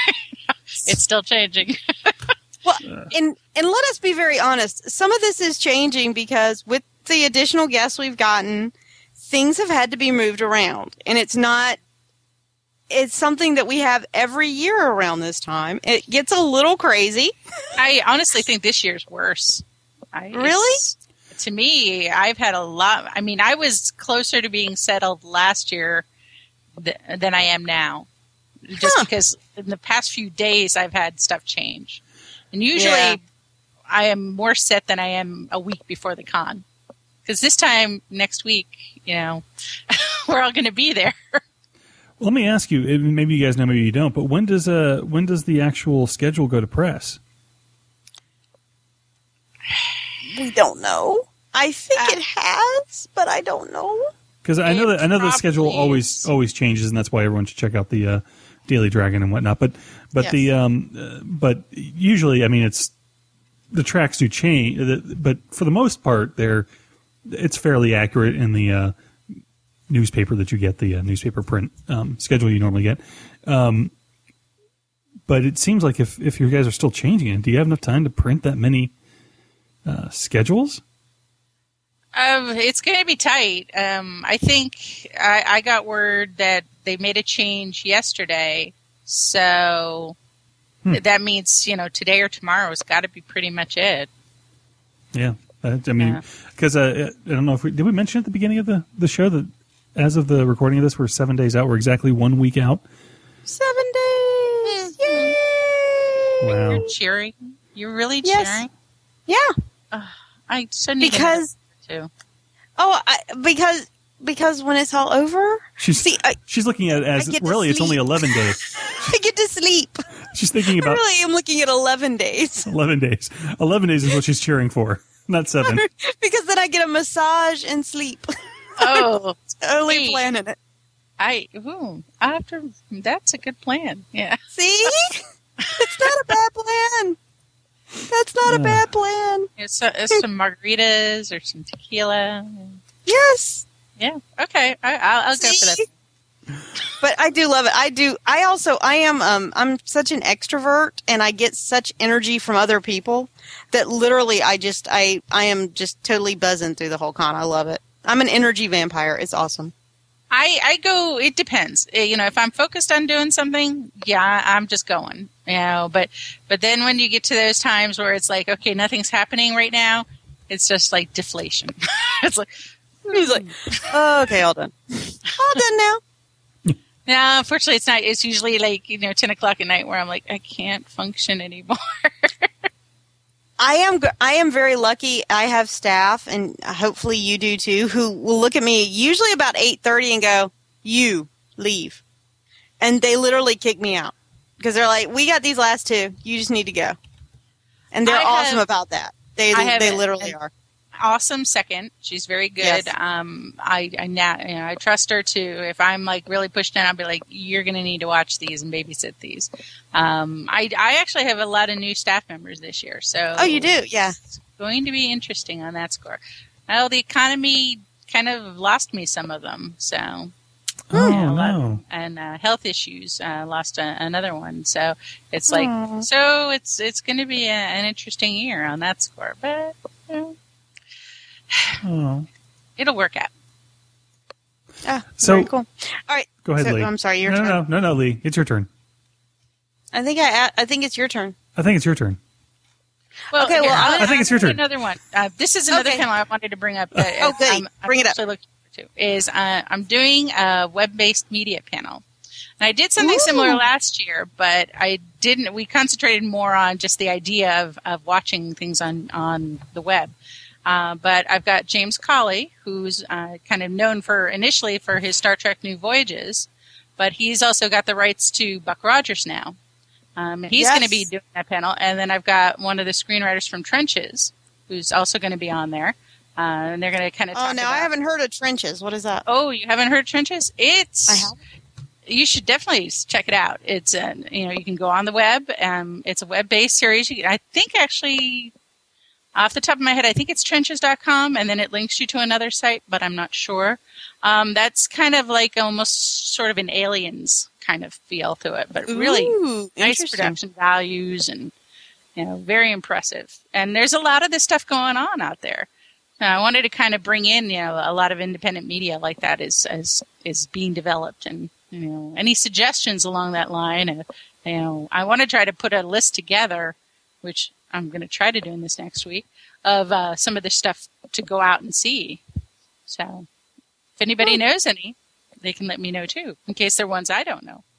It's still changing. Well, and and let us be very honest. Some of this is changing because with the additional guests we've gotten, things have had to be moved around, and it's not. It's something that we have every year around this time. It gets a little crazy. I honestly think this year's worse. I, Really? it's- To me, I've had a lot. I mean, I was closer to being settled last year th- than I am now. Just Huh. because in the past few days I've had stuff change. And usually Yeah. I am more set than I am a week before the con. Because this time next week, you know, we're all going to be there. Let me ask you, and maybe you guys know, maybe you don't, but when does uh when does the actual schedule go to press? We don't know. I think Uh, it has, but I don't know. Because I know It that I know the probably schedule always is. always changes, and that's why everyone should check out the uh, Daily Dragon and whatnot. But but Yes. the um uh, but usually, I mean, it's the tracks do change, uh, but for the most part, they're it's fairly accurate in the uh, newspaper that you get, the uh, newspaper print um, schedule you normally get. Um, but it seems like if, if you guys are still changing it, do you have enough time to print that many uh, schedules? Um, it's going to be tight. Um, I think I, I got word that they made a change yesterday, so Hmm. that means, you know, today or tomorrow has got to be pretty much it. Yeah. I, I mean, Yeah. because uh, I don't know if we did we mention at the beginning of the, the show that as of the recording of this, we're seven days out. We're exactly one week out. Seven days. Yay! Wow. You're cheering. You're really Yes. cheering. Yeah. I so need Because to too. oh, I, because because when it's all over, She's see, I, she's looking at it as I get to really it's only sleep. eleven days. I get to sleep. She's thinking I about really am looking at eleven days eleven days. eleven days is what she's cheering for, not seven. because then I get a massage and sleep. Oh, Totally Sweet. planning it. I ooh, after that's a good plan. Yeah. See, it's not a bad plan. That's not a Yeah. bad plan. It's, uh, it's some margaritas or some tequila. Yes. Yeah. Okay. I, I'll, I'll go for that. See? But I do love it. I do. I also, I am, um, I'm such an extrovert and I get such energy from other people that literally I just, I, I am just totally buzzing through the whole con. I love it. I'm an energy vampire. It's awesome. I, I go, it depends. Uh, You know, if I'm focused on doing something, yeah, I'm just going, you know, but, but then when you get to those times where it's like, okay, nothing's happening right now, it's just like deflation. It's like, He's like, oh, okay, all done. All done now. no, unfortunately it's not. It's usually like, you know, ten o'clock at night where I'm like, I can't function anymore. I am g- I am very lucky. I have staff, and hopefully you do too, who will look at me usually about eight thirty and go, "You leave," and they literally kick me out because they're like, "We got these last two. You just need to go," and they're I awesome have- about that. They I have they a- literally an are. Awesome second. She's very good. Yes. Um, I, I, na- you know, I trust her to, if I'm like really pushed in, I'll be like, you're going to need to watch these and babysit these. Um, I, I actually have a lot of new staff members this year. So Oh, you do? Yeah. it's going to be interesting on that score. Well, the economy kind of lost me some of them. So, Oh Yeah, a lot. no! and uh, health issues, uh, lost a, another one. So it's like, so it's, it's going to be a, an interesting year on that score, but you know, Oh, it'll work out. Ah, So- very cool. All right. go ahead, So, Lee. I'm sorry, your no, turn. no, no, no, no, Lee. It's your turn. I think I a- I think it's your turn. I think it's your turn. Well, Okay, well, here, I- I'll- I think it's your I'll do turn. Another one. Uh, this is another Okay. panel I wanted to bring up. That Oh, good. I'm, I'm Bring it up. actually looking forward to is uh, I'm doing a web-based media panel. And I did something Ooh. similar last year, but I didn't. We concentrated more on just the idea of, of watching things on on the web. Uh, but I've got James Colley, who's uh, kind of known for initially for his Star Trek New Voyages, but he's also got the rights to Buck Rogers now. Um, he's Yes. going to be doing that panel. And then I've got one of the screenwriters from Trenches, who's also going to be on there. Uh, and they're going to kind of Oh, talk now about... I haven't heard of Trenches. What is that? Oh, you haven't heard Trenches? It's... I have. You should definitely check it out. It's, uh, you know, you can go on the web. Um, it's a web-based series. You, I think actually... Off the top of my head, I think it's trenches dot com, and then it links you to another site, but I'm not sure. Um, that's kind of like almost sort of an Aliens kind of feel to it, but really Ooh, nice interesting. production values and, you know, very impressive. And there's a lot of this stuff going on out there. Now, I wanted to kind of bring in, you know, a lot of independent media like that is is, is being developed, and, you know, any suggestions along that line. And, you know, I want to try to put a list together, which I'm going to try to do in this next week, of uh, some of the stuff to go out and see. So if anybody knows any, they can let me know too, in case they're ones I don't know.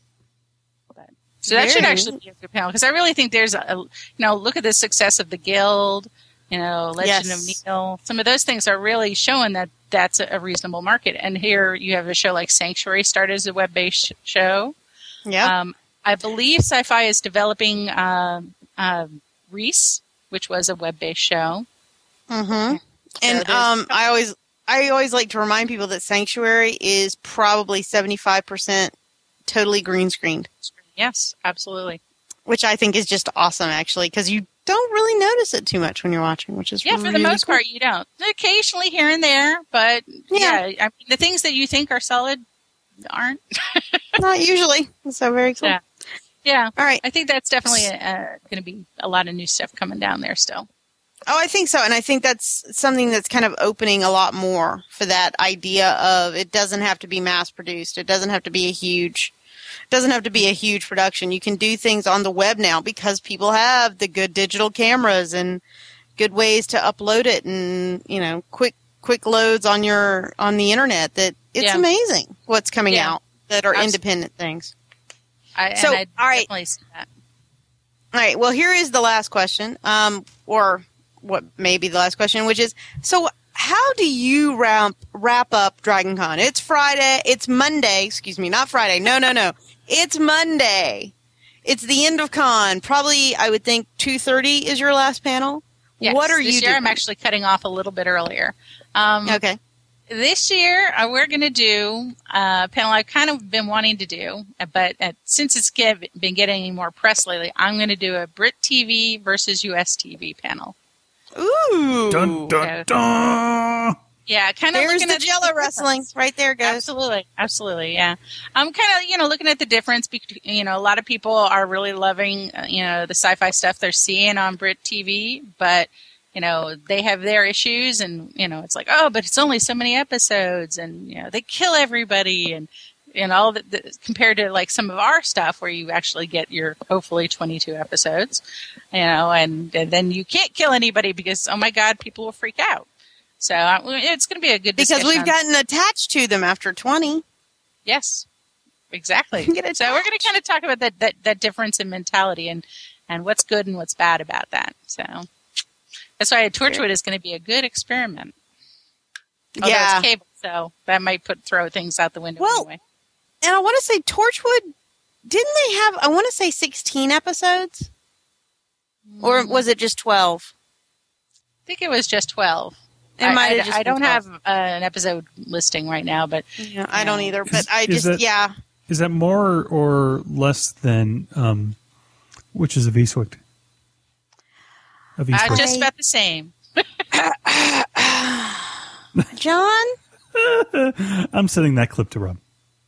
But, so that should Very actually be a good panel, because I really think there's a, a, you know, look at the success of the Guild, you know, Legend Yes. of Neil. Some of those things are really showing that that's a, a reasonable market. And here you have a show like Sanctuary started as a web-based sh- show. Yeah. Um, I believe Sci-Fi is developing uh, uh, Reese, which was a web-based show. Mm-hmm. So And there's- um, I always I always like to remind people that Sanctuary is probably seventy-five percent totally green screened, Yes, absolutely. which I think is just awesome, actually, because you don't really notice it too much when you're watching, which is Yeah, for really the most cool. part, you don't. Occasionally here and there, but yeah, Yeah. I mean, the things that you think are solid aren't. Not usually. So very cool. Yeah. Yeah. All right. I think that's definitely uh, going to be a lot of new stuff coming down there still. Oh, I think so. And I think that's something that's kind of opening a lot more for that idea of it doesn't have to be mass produced. It doesn't have to be a huge, doesn't have to be a huge production. You can do things on the web now because people have the good digital cameras and good ways to upload it and, you know, quick, quick loads on your, on the internet that it's Yeah. amazing what's coming Yeah. out that are Absolutely. independent things. I, So, and I all right. definitely see that. All right. Well, here is the last question, um, or what may be the last question, which is, so how do you wrap, wrap up Dragon Con? It's Friday. It's Monday. Excuse me, not Friday. No, no, no. It's Monday. It's the end of con. Probably, I would think two thirty is your last panel. Yes, what are this you year doing? I'm actually cutting off a little bit earlier. Um, Okay. This year, uh, we're going to do a panel I've kind of been wanting to do, uh, but uh, since it's get, been getting more press lately, I'm going to do a Brit T V versus U S T V panel. Ooh. Dun dun dun. Yeah, kind of There's looking the at Jello wrestling. Right there, guys. Absolutely, absolutely, yeah. I'm kind of, you know, looking at the difference. bec- You know, a lot of people are really loving, uh, you know, the sci-fi stuff they're seeing on Brit T V, but you know, they have their issues, and you know, it's like, oh, but it's only so many episodes, and you know, they kill everybody, and and all the, the compared to like some of our stuff where you actually get your hopefully twenty-two episodes, you know, and, and then you can't kill anybody because oh my god, people will freak out. So uh, it's going to be a good Because discussion we've on- gotten attached to them after twenty. Yes, exactly. Get So we're going to kind of talk about that, that, that difference in mentality and, and what's good and what's bad about that. So that's why Torchwood is going to be a good experiment. Although Yeah. it's cable, so that might put throw things out the window Well, anyway. And I want to say Torchwood, didn't they have, I want to say sixteen episodes? Or was it just twelve? I think it was just twelve. It I, might have I, just I been don't twelve. have uh, an episode listing right now, but Yeah, I don't either, but Is- I is just, that- yeah. Is that more or less than um, Witches of Eastwick? Of uh, Eastwick. just about the same. John? I'm sending that clip to Rob.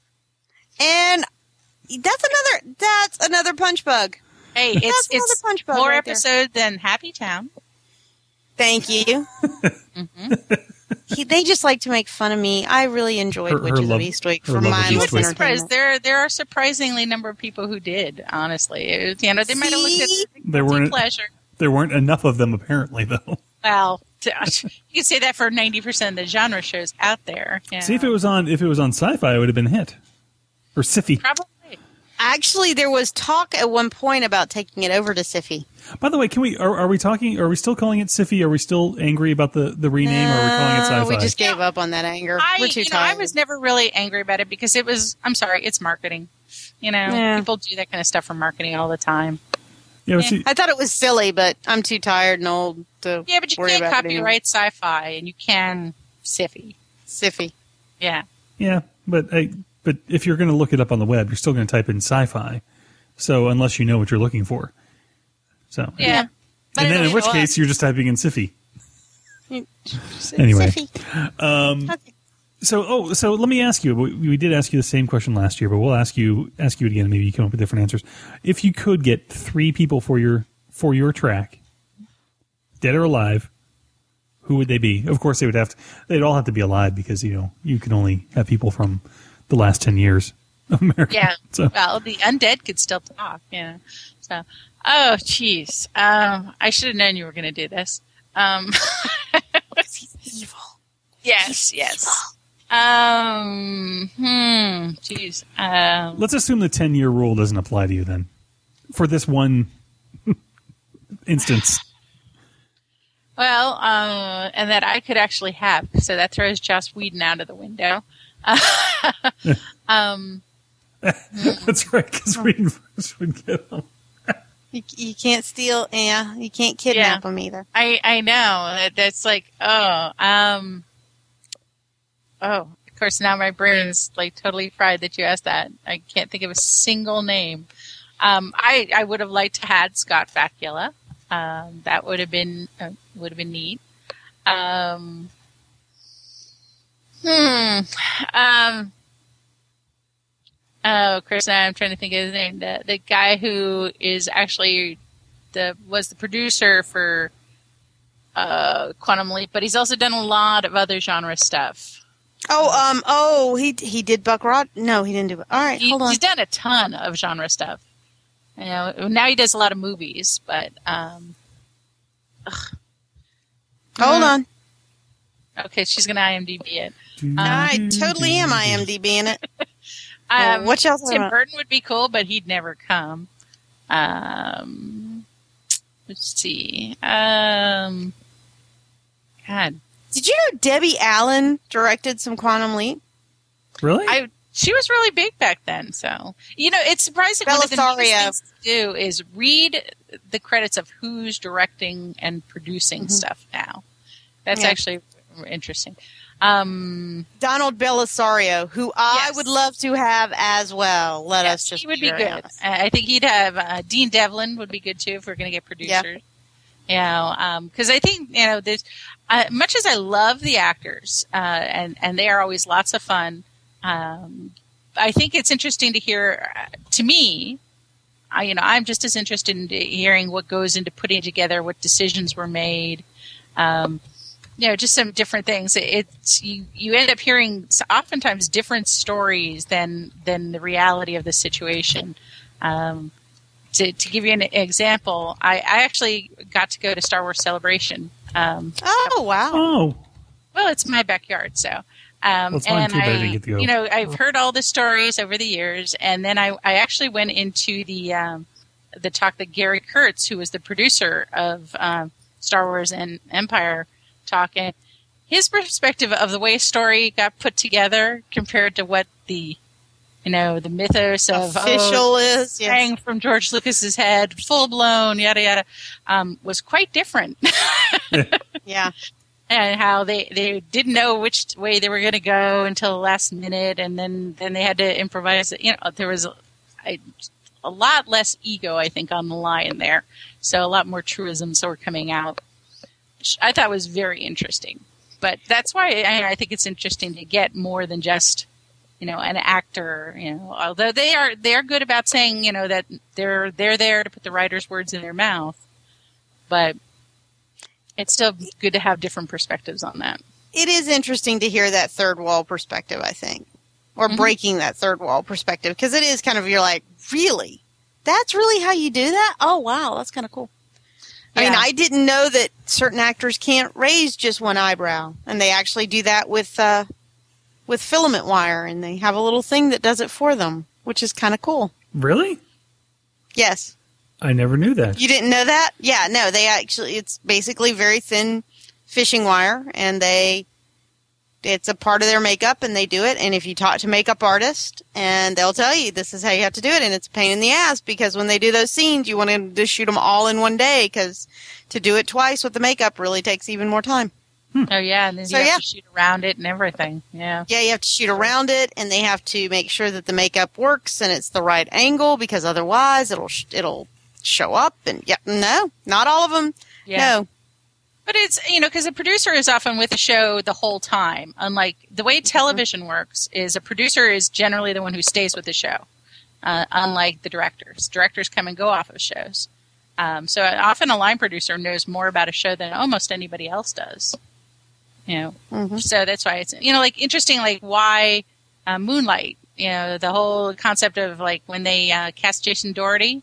And that's another, that's another punch bug. Hey, it's That's another it's punch bug more right there. episode than Happy Town. Thank you. Mm-hmm. he, they just like to make fun of me. I really enjoyed Her- her Witches love- of Eastwick her for love of mindless Eastwick. I'm surprised. entertainment. There, there are surprisingly number of people who did. Honestly, It- you know, they might have looked at See? it There as a weren't- pleasure. There weren't enough of them, apparently, though. Well, you can say that for ninety percent of the genre shows out there. you See, if know. it was on if it was on Sci-Fi, it would have been a hit. Or Syfy. Probably. Actually, there was talk at one point about taking it over to Syfy. By the way, can we are, are we talking? Are we still calling it Syfy? Are we still angry about the, the rename? or are we calling it Uh, Sci-Fi? we just gave up on that anger. I, We're too you know, I tired. was never really angry about it because it was. I'm sorry, it's marketing. You know, Yeah. people do that kind of stuff for marketing all the time. yeah, but see, I thought it was silly, but I'm too tired and old to Yeah, but you worry can't about it anymore. copyright sci-fi, and you can Syfy. Syfy. Yeah. yeah, but I, but if you're going to look it up on the web, you're still going to type in Sci-Fi. So unless you know what you're looking for, so Yeah. But and then it'll in which show case up. you're just typing in Syfy. Anyway. Anyway. Syfy. Um, Okay. So, oh, so let me ask you. We, we did ask you the same question last year, but we'll ask you ask you it again. And maybe you come up with different answers. If you could get three people for your for your track, dead or alive, who would they be? Of course, they would have to. They'd all have to be alive because you know you can only have people from the last ten years of America. Yeah. So, Well, the undead could still talk. Yeah. So, oh, jeez. Um, I should have known you were going to do this. Um, Evil. yes, yes. Um, hmm. Jeez. Um, let's assume the ten year rule doesn't apply to you then, for this one instance. well, uh, and that I could actually have. So that throws Joss Whedon out of the window. um, That's right, because we would get them. You, you can't steal, yeah, you can't kidnap them either. I, I know. That, that's like, oh, um, oh, of course now my brain's like totally fried that you asked that. I can't think of a single name. Um, I, I would have liked to had Scott Bakula. Um, that would have been uh, would have been neat. Um, hmm. Um. Oh, Chris, I'm trying to think of his name. The the guy who is actually the was the producer for uh, Quantum Leap, but he's also done a lot of other genre stuff. Oh, um, oh, he he did Buck Rod. No, he didn't do it. All right, He, hold on. he's done a ton of genre stuff. You know, now he does a lot of movies, but um, ugh. Hold Mm. on. Okay, she's gonna IMDb it. I totally am IMDbing it. Um, Oh, what y'all talking Tim about? Burton would be cool, but he'd never come. Um, let's see. Um, God, Did you know Debbie Allen directed some Quantum Leap? Really? I she was really big back then. So you know, it's surprising. One of the newest Belisario. things to do is read the credits of who's directing and producing stuff now. That's Yeah. actually interesting. Um, Donald Belisario, who I Yes. would love to have as well. Let yes, us just he would be very good. honest. I I think he'd have uh, Dean Devlin would be good too if we're going to get producers. You know, because I think you know there's uh, much as I love the actors uh, and and they are always lots of fun. Um, I think it's interesting to hear. Uh, to me, I, you know, I'm just as interested in hearing what goes into putting together, what decisions were made. Um, you know, just some different things. It's you. You end up hearing oftentimes different stories than than the reality of the situation. Um, to, to give you an example, I, I actually got to go to Star Wars Celebration. Um, Oh, wow. oh, well, it's my backyard, so. Um, Well, it's mine and too, but I I, didn't get to go. you know, I've heard all the stories over the years, and then I, I actually went into the um, the talk that Gary Kurtz, who was the producer of um, Star Wars and Empire, talk, and his perspective of the way a story got put together compared to what the, you know, the mythos of Official oh, is, yes. sprang from George Lucas's head, full blown, yada yada, um, was quite different. Yeah. And how they, they didn't know which way they were going to go until the last minute, and then, then they had to improvise. You know, there was a, a, a lot less ego, I think, on the line there. So a lot more truisms were coming out, which I thought was very interesting. But that's why I, I think it's interesting to get more than just, you know, an actor. You know, although they are they are good about saying, you know, that they're they're there to put the writer's words in their mouth, but it's still good to have different perspectives on that. It is interesting to hear that third wall perspective, I think, or Mm-hmm. breaking that third wall perspective, because it is kind of, you're like, really? That's really how you do that? Oh, wow, that's kind of cool. I mean, Yeah. I didn't know that certain actors can't raise just one eyebrow, and they actually do that with uh, with filament wire, and they have a little thing that does it for them, which is kind of cool. really? Yes. I never knew that. You didn't know that? Yeah, no, they actually, it's basically very thin fishing wire, and they, it's a part of their makeup, and they do it. And if you talk to makeup artists, and they'll tell you this is how you have to do it, and it's a pain in the ass, because when they do those scenes, you want to just shoot them all in one day, because to do it twice with the makeup really takes even more time. Oh yeah, and then So, you have yeah. to shoot around it and everything. Yeah. Yeah, you have to shoot around it, and they have to make sure that the makeup works and it's the right angle, because otherwise it'll sh- it'll show up. And yeah, no, not all of them. Yeah. No. But it's, you know, because a producer is often with the show the whole time. Unlike the way television works is a producer is generally the one who stays with the show, uh, unlike the directors. Directors come and go off of shows. Um, so often a line producer knows more about a show than almost anybody else does. You know, Mhm. so that's why it's, you know, like interesting, like why uh, Moonlight, you know, the whole concept of like when they uh, cast Jason Doherty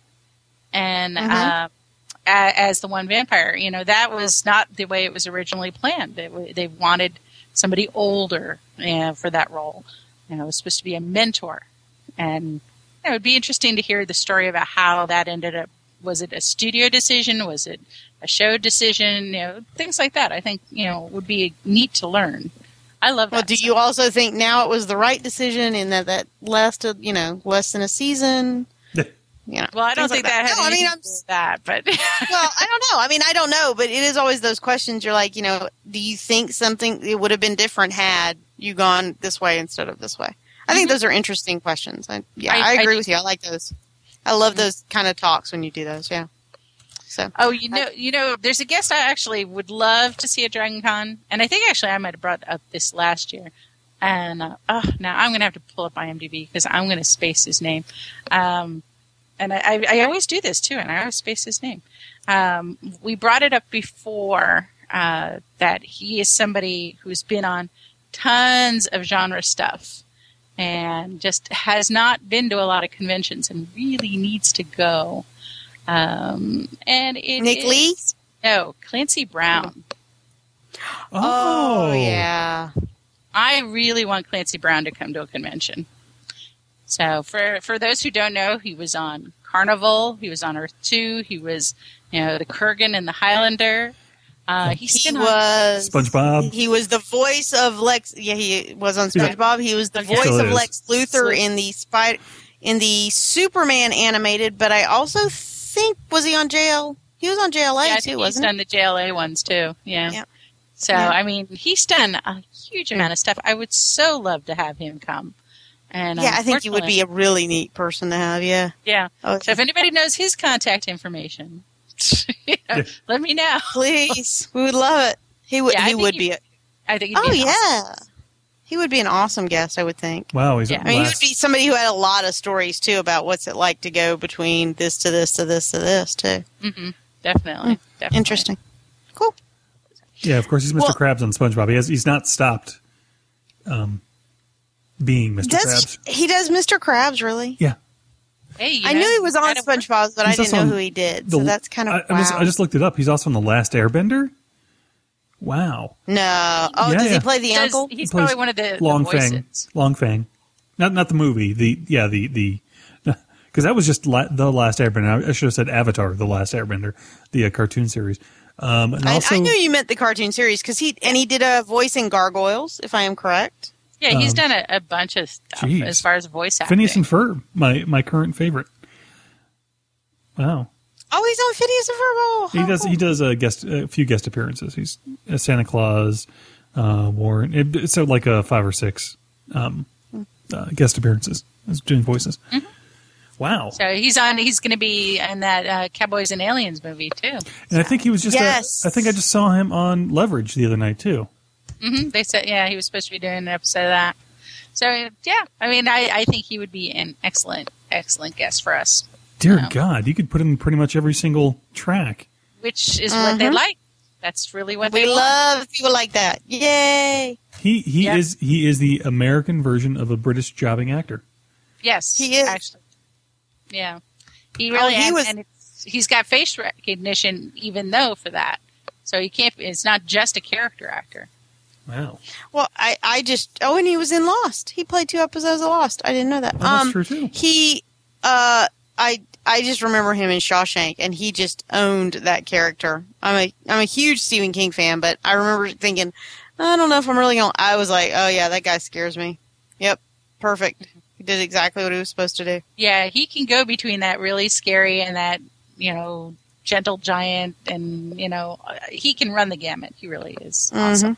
and Mhm. uh, a- as the one vampire, you know, that was not the way it was originally planned. It, w- they wanted somebody older, you know, for that role. You know, it was supposed to be a mentor. And you know, it would be interesting to hear the story about how that ended up. Was it a studio decision? Was it a show decision? You know, things like that. I think, you know, would be neat to learn. I love that. Well, do stuff. you also think now it was the right decision in that that lasted, you know, less than a season? You know, Well, I don't things think like that, has No, I mean, anything I'm, to do with that, but well, I don't know. I mean, I don't know, but it is always those questions. You're like, you know, do you think something it would have been different had you gone this way instead of this way? I think those are interesting questions. I, yeah, I- I, I agree do with you. I like those. I love those kind of talks when you do those. Yeah. So, Oh, you know, you know, there's a guest I actually would love to see at Dragon Con, and I think actually I might have brought up this last year. And uh, oh, now I'm going to have to pull up IMDb because I'm going to space his name. Um, and I, I, I always do this too, and I always space his name. Um, we brought it up before uh, that he is somebody who's been on tons of genre stuff and just has not been to a lot of conventions and really needs to go. Um, and it Nick is- Lee? No, Clancy Brown. oh, yeah. I really want Clancy Brown to come to a convention. So for for those who don't know, he was on Carnival, he was on Earth two, he was, you know, the Kurgan and the Highlander. Uh, he's He been on- was SpongeBob. He was the voice of Lex. Yeah, he was on SpongeBob. He was the He voice still of is. Lex Luthor in the Spider in the Superman animated. But I also think was he on J L? He was on J L A yeah, I too, think he's wasn't done the J L A ones too. Yeah. Yeah. So Yeah. I mean, he's done a huge amount of stuff. I would so love to have him come. And he? Yeah, I think he would be unfortunately- a really neat person to have. Yeah. Yeah. Oh, So if anybody knows his contact information, you know, let me know. please, we would love it. He would. Yeah, I he think would he- be. A, I think. He'd oh be an yeah. awesome- He would be an awesome guest, I would think. Wow, he's Yeah. I mean, he would last- be somebody who had a lot of stories too about what's it like to go between this to this to this to this too. Mhm. Definitely. Definitely. Interesting. Cool. Yeah, of course he's Mister Well- Krabs on SpongeBob. He has he's not stopped um, being Mister Does Krabs. he does Mister Krabs really? Yeah, Hey, you I know, knew he was on gotta work- SpongeBob, but I He's didn't also know on who he did. the- So that's kind of I, wow. I, just, I just looked it up. He's also on The Last Airbender. Wow, no. Oh, Yeah, does yeah. he play the Does- uncle? He's plays probably one of the, the Long Fang. voices. Long Fang, not not the movie. The yeah the the because that was just la- the Last Airbender. I should have said Avatar, The Last Airbender, the uh, cartoon series. Um, and I, also, I knew you meant the cartoon series because he and he did a voice in Gargoyles, if I am correct. Yeah, he's Um, done a, a bunch of stuff geez. as far as voice acting. Phineas and Ferb, my my current favorite. Wow. Oh, he's on Phineas and Ferb. Oh, He how does. cool. He does a guest, a few guest appearances. He's uh, Santa Claus, uh, Warren. It, it's so like a five or six um, uh, guest appearances. He's doing voices. Mm-hmm. Wow! So he's on. He's going to be in that uh, Cowboys and Aliens movie too. And I think he was just. Yes. uh, I think I just saw him on Leverage the other night too. hmm They said, yeah, he was supposed to be doing an episode of that. So yeah, I mean, I, I think he would be an excellent, excellent guest for us, Dear Wow. God, you could put him in pretty much every single track. which is what they Mhm. like. That's really what We they want. love people like that. Yay! He he Yep. is he is the American version of a British jobbing actor. Yes, He is. actually. Yeah, he really. Oh, he and, was- and it's, he's got face recognition, even though for that, so he can't. It's not just a character actor. Wow, Well, I, I just oh, and he was in Lost. He played two episodes of Lost. I didn't know that. well, that's um, true too. He, uh, I, I just remember him in Shawshank, and he just owned that character. I'm a, I'm a huge Stephen King fan, but I remember thinking, I don't know if I'm really going. to I was like, oh yeah, that guy scares me. Yep, perfect. He did exactly what he was supposed to do. Yeah, he can go between that really scary and that, you know, gentle giant, and you know, uh, he can run the gamut. He really is awesome.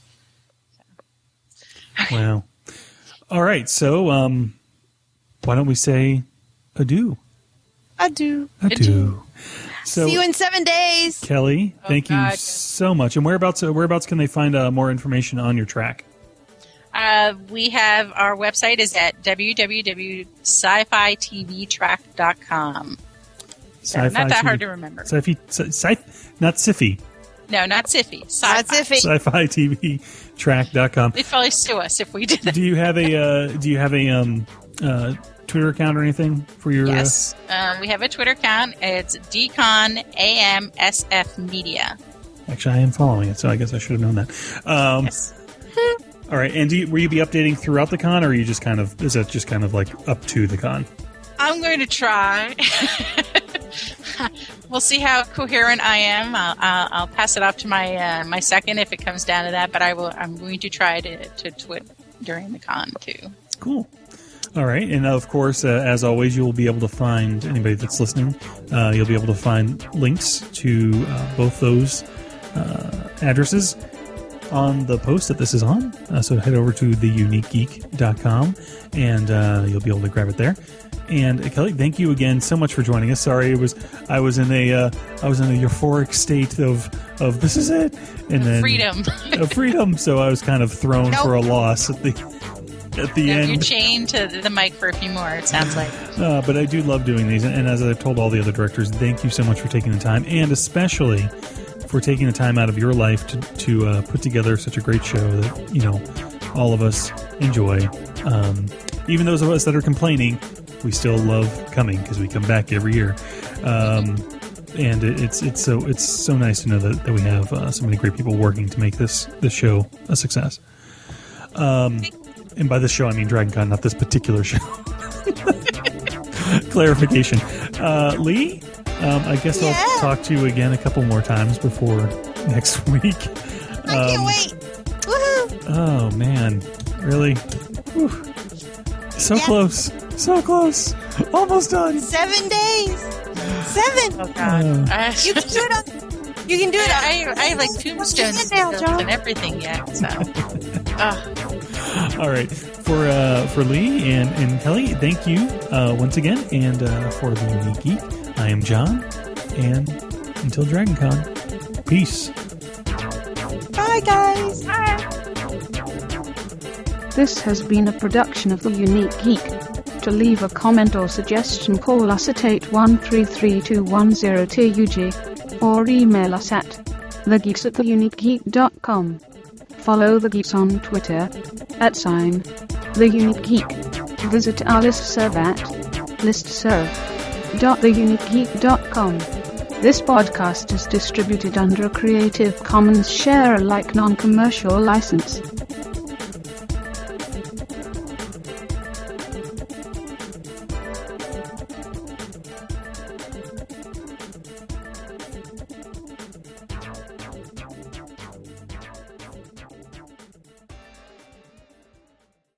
Wow. All right, so um, why don't we say adieu? I do. Adieu. Adieu. So, See you in seven days. Kelly, Oh, thank you God. so much. And whereabouts? Uh, whereabouts can they find uh, more information on your track? Uh, we have our website is at w w w dot sci fi t v track dot com. So Sci-fi not that T V hard to remember. Sci-fi, sci, sci, not sci-fi. No, not Siffy. That's Sci-fi. iffy. Sci-fi T V track dot com. They'd probably sue us if we did that. Do you have a uh, Do you have a um, uh, Twitter account or anything for your? Yes, um, we have a Twitter account. It's D CON A M S F Media. Uh, actually, I am following it, so I guess I should have known that. Um, Yes. All right, and do you, will you be updating throughout the con, or are you just kind of is that just kind of like up to the con? I'm going to try. We'll see how coherent I am. I'll, I'll, I'll pass it off to my uh, my second if it comes down to that. But I will. I'm going to try to to twit during the con too. Cool. All right, and of course, uh, as always, you'll be able to find anybody that's listening. Uh, you'll be able to find links to uh, both those uh, addresses on the post that this is on. Uh, so head over to the unique geek dot com, and uh, you'll be able to grab it there. and uh, Kelly, thank you again so much for joining us. Sorry, it was I was in a uh, I was in a euphoric state of of this is it, and then Freedom. of freedom. So I was kind of thrown Nope. for a loss at the at the No, end. you're chained to the mic for a few more, it sounds like. Uh, but I do love doing these, and, and as I've told all the other directors, thank you so much for taking the time, and especially for taking the time out of your life to to uh, put together such a great show that you know all of us enjoy. Um, even those of us that are complaining, we still love coming because we come back every year, um, and it, it's it's so it's so nice to know that, that we have uh, so many great people working to make this this show a success. Um, and by this show, I mean DragonCon, not this particular show. Clarification, uh, Lee. Um, I guess Yeah. I'll talk to you again a couple more times before next week. I can't Um, wait. Woohoo! Oh man, really? Whew. So Yeah. close, so close, almost done. Seven days. Seven. Oh, God. Uh, I, You can do it on. You can do it. On, I, I have like tombstones Now, built John. and everything yet, so. Ugh. all right, for uh, for Lee and, and Kelly, thank you uh, once again, and uh, for the Unique Geek, I am John, and until DragonCon, peace. Bye, guys. This has been a production of The Unique Geek. To leave a comment or suggestion, call us at eight one three three two one zero T U G or email us at thegeeks at theuniquegeek dot com. Follow The Geeks on Twitter at sign The Unique Geek. Visit our listserv at listserv dot the unique geek dot com. This podcast is distributed under a Creative Commons Share-alike non-commercial license.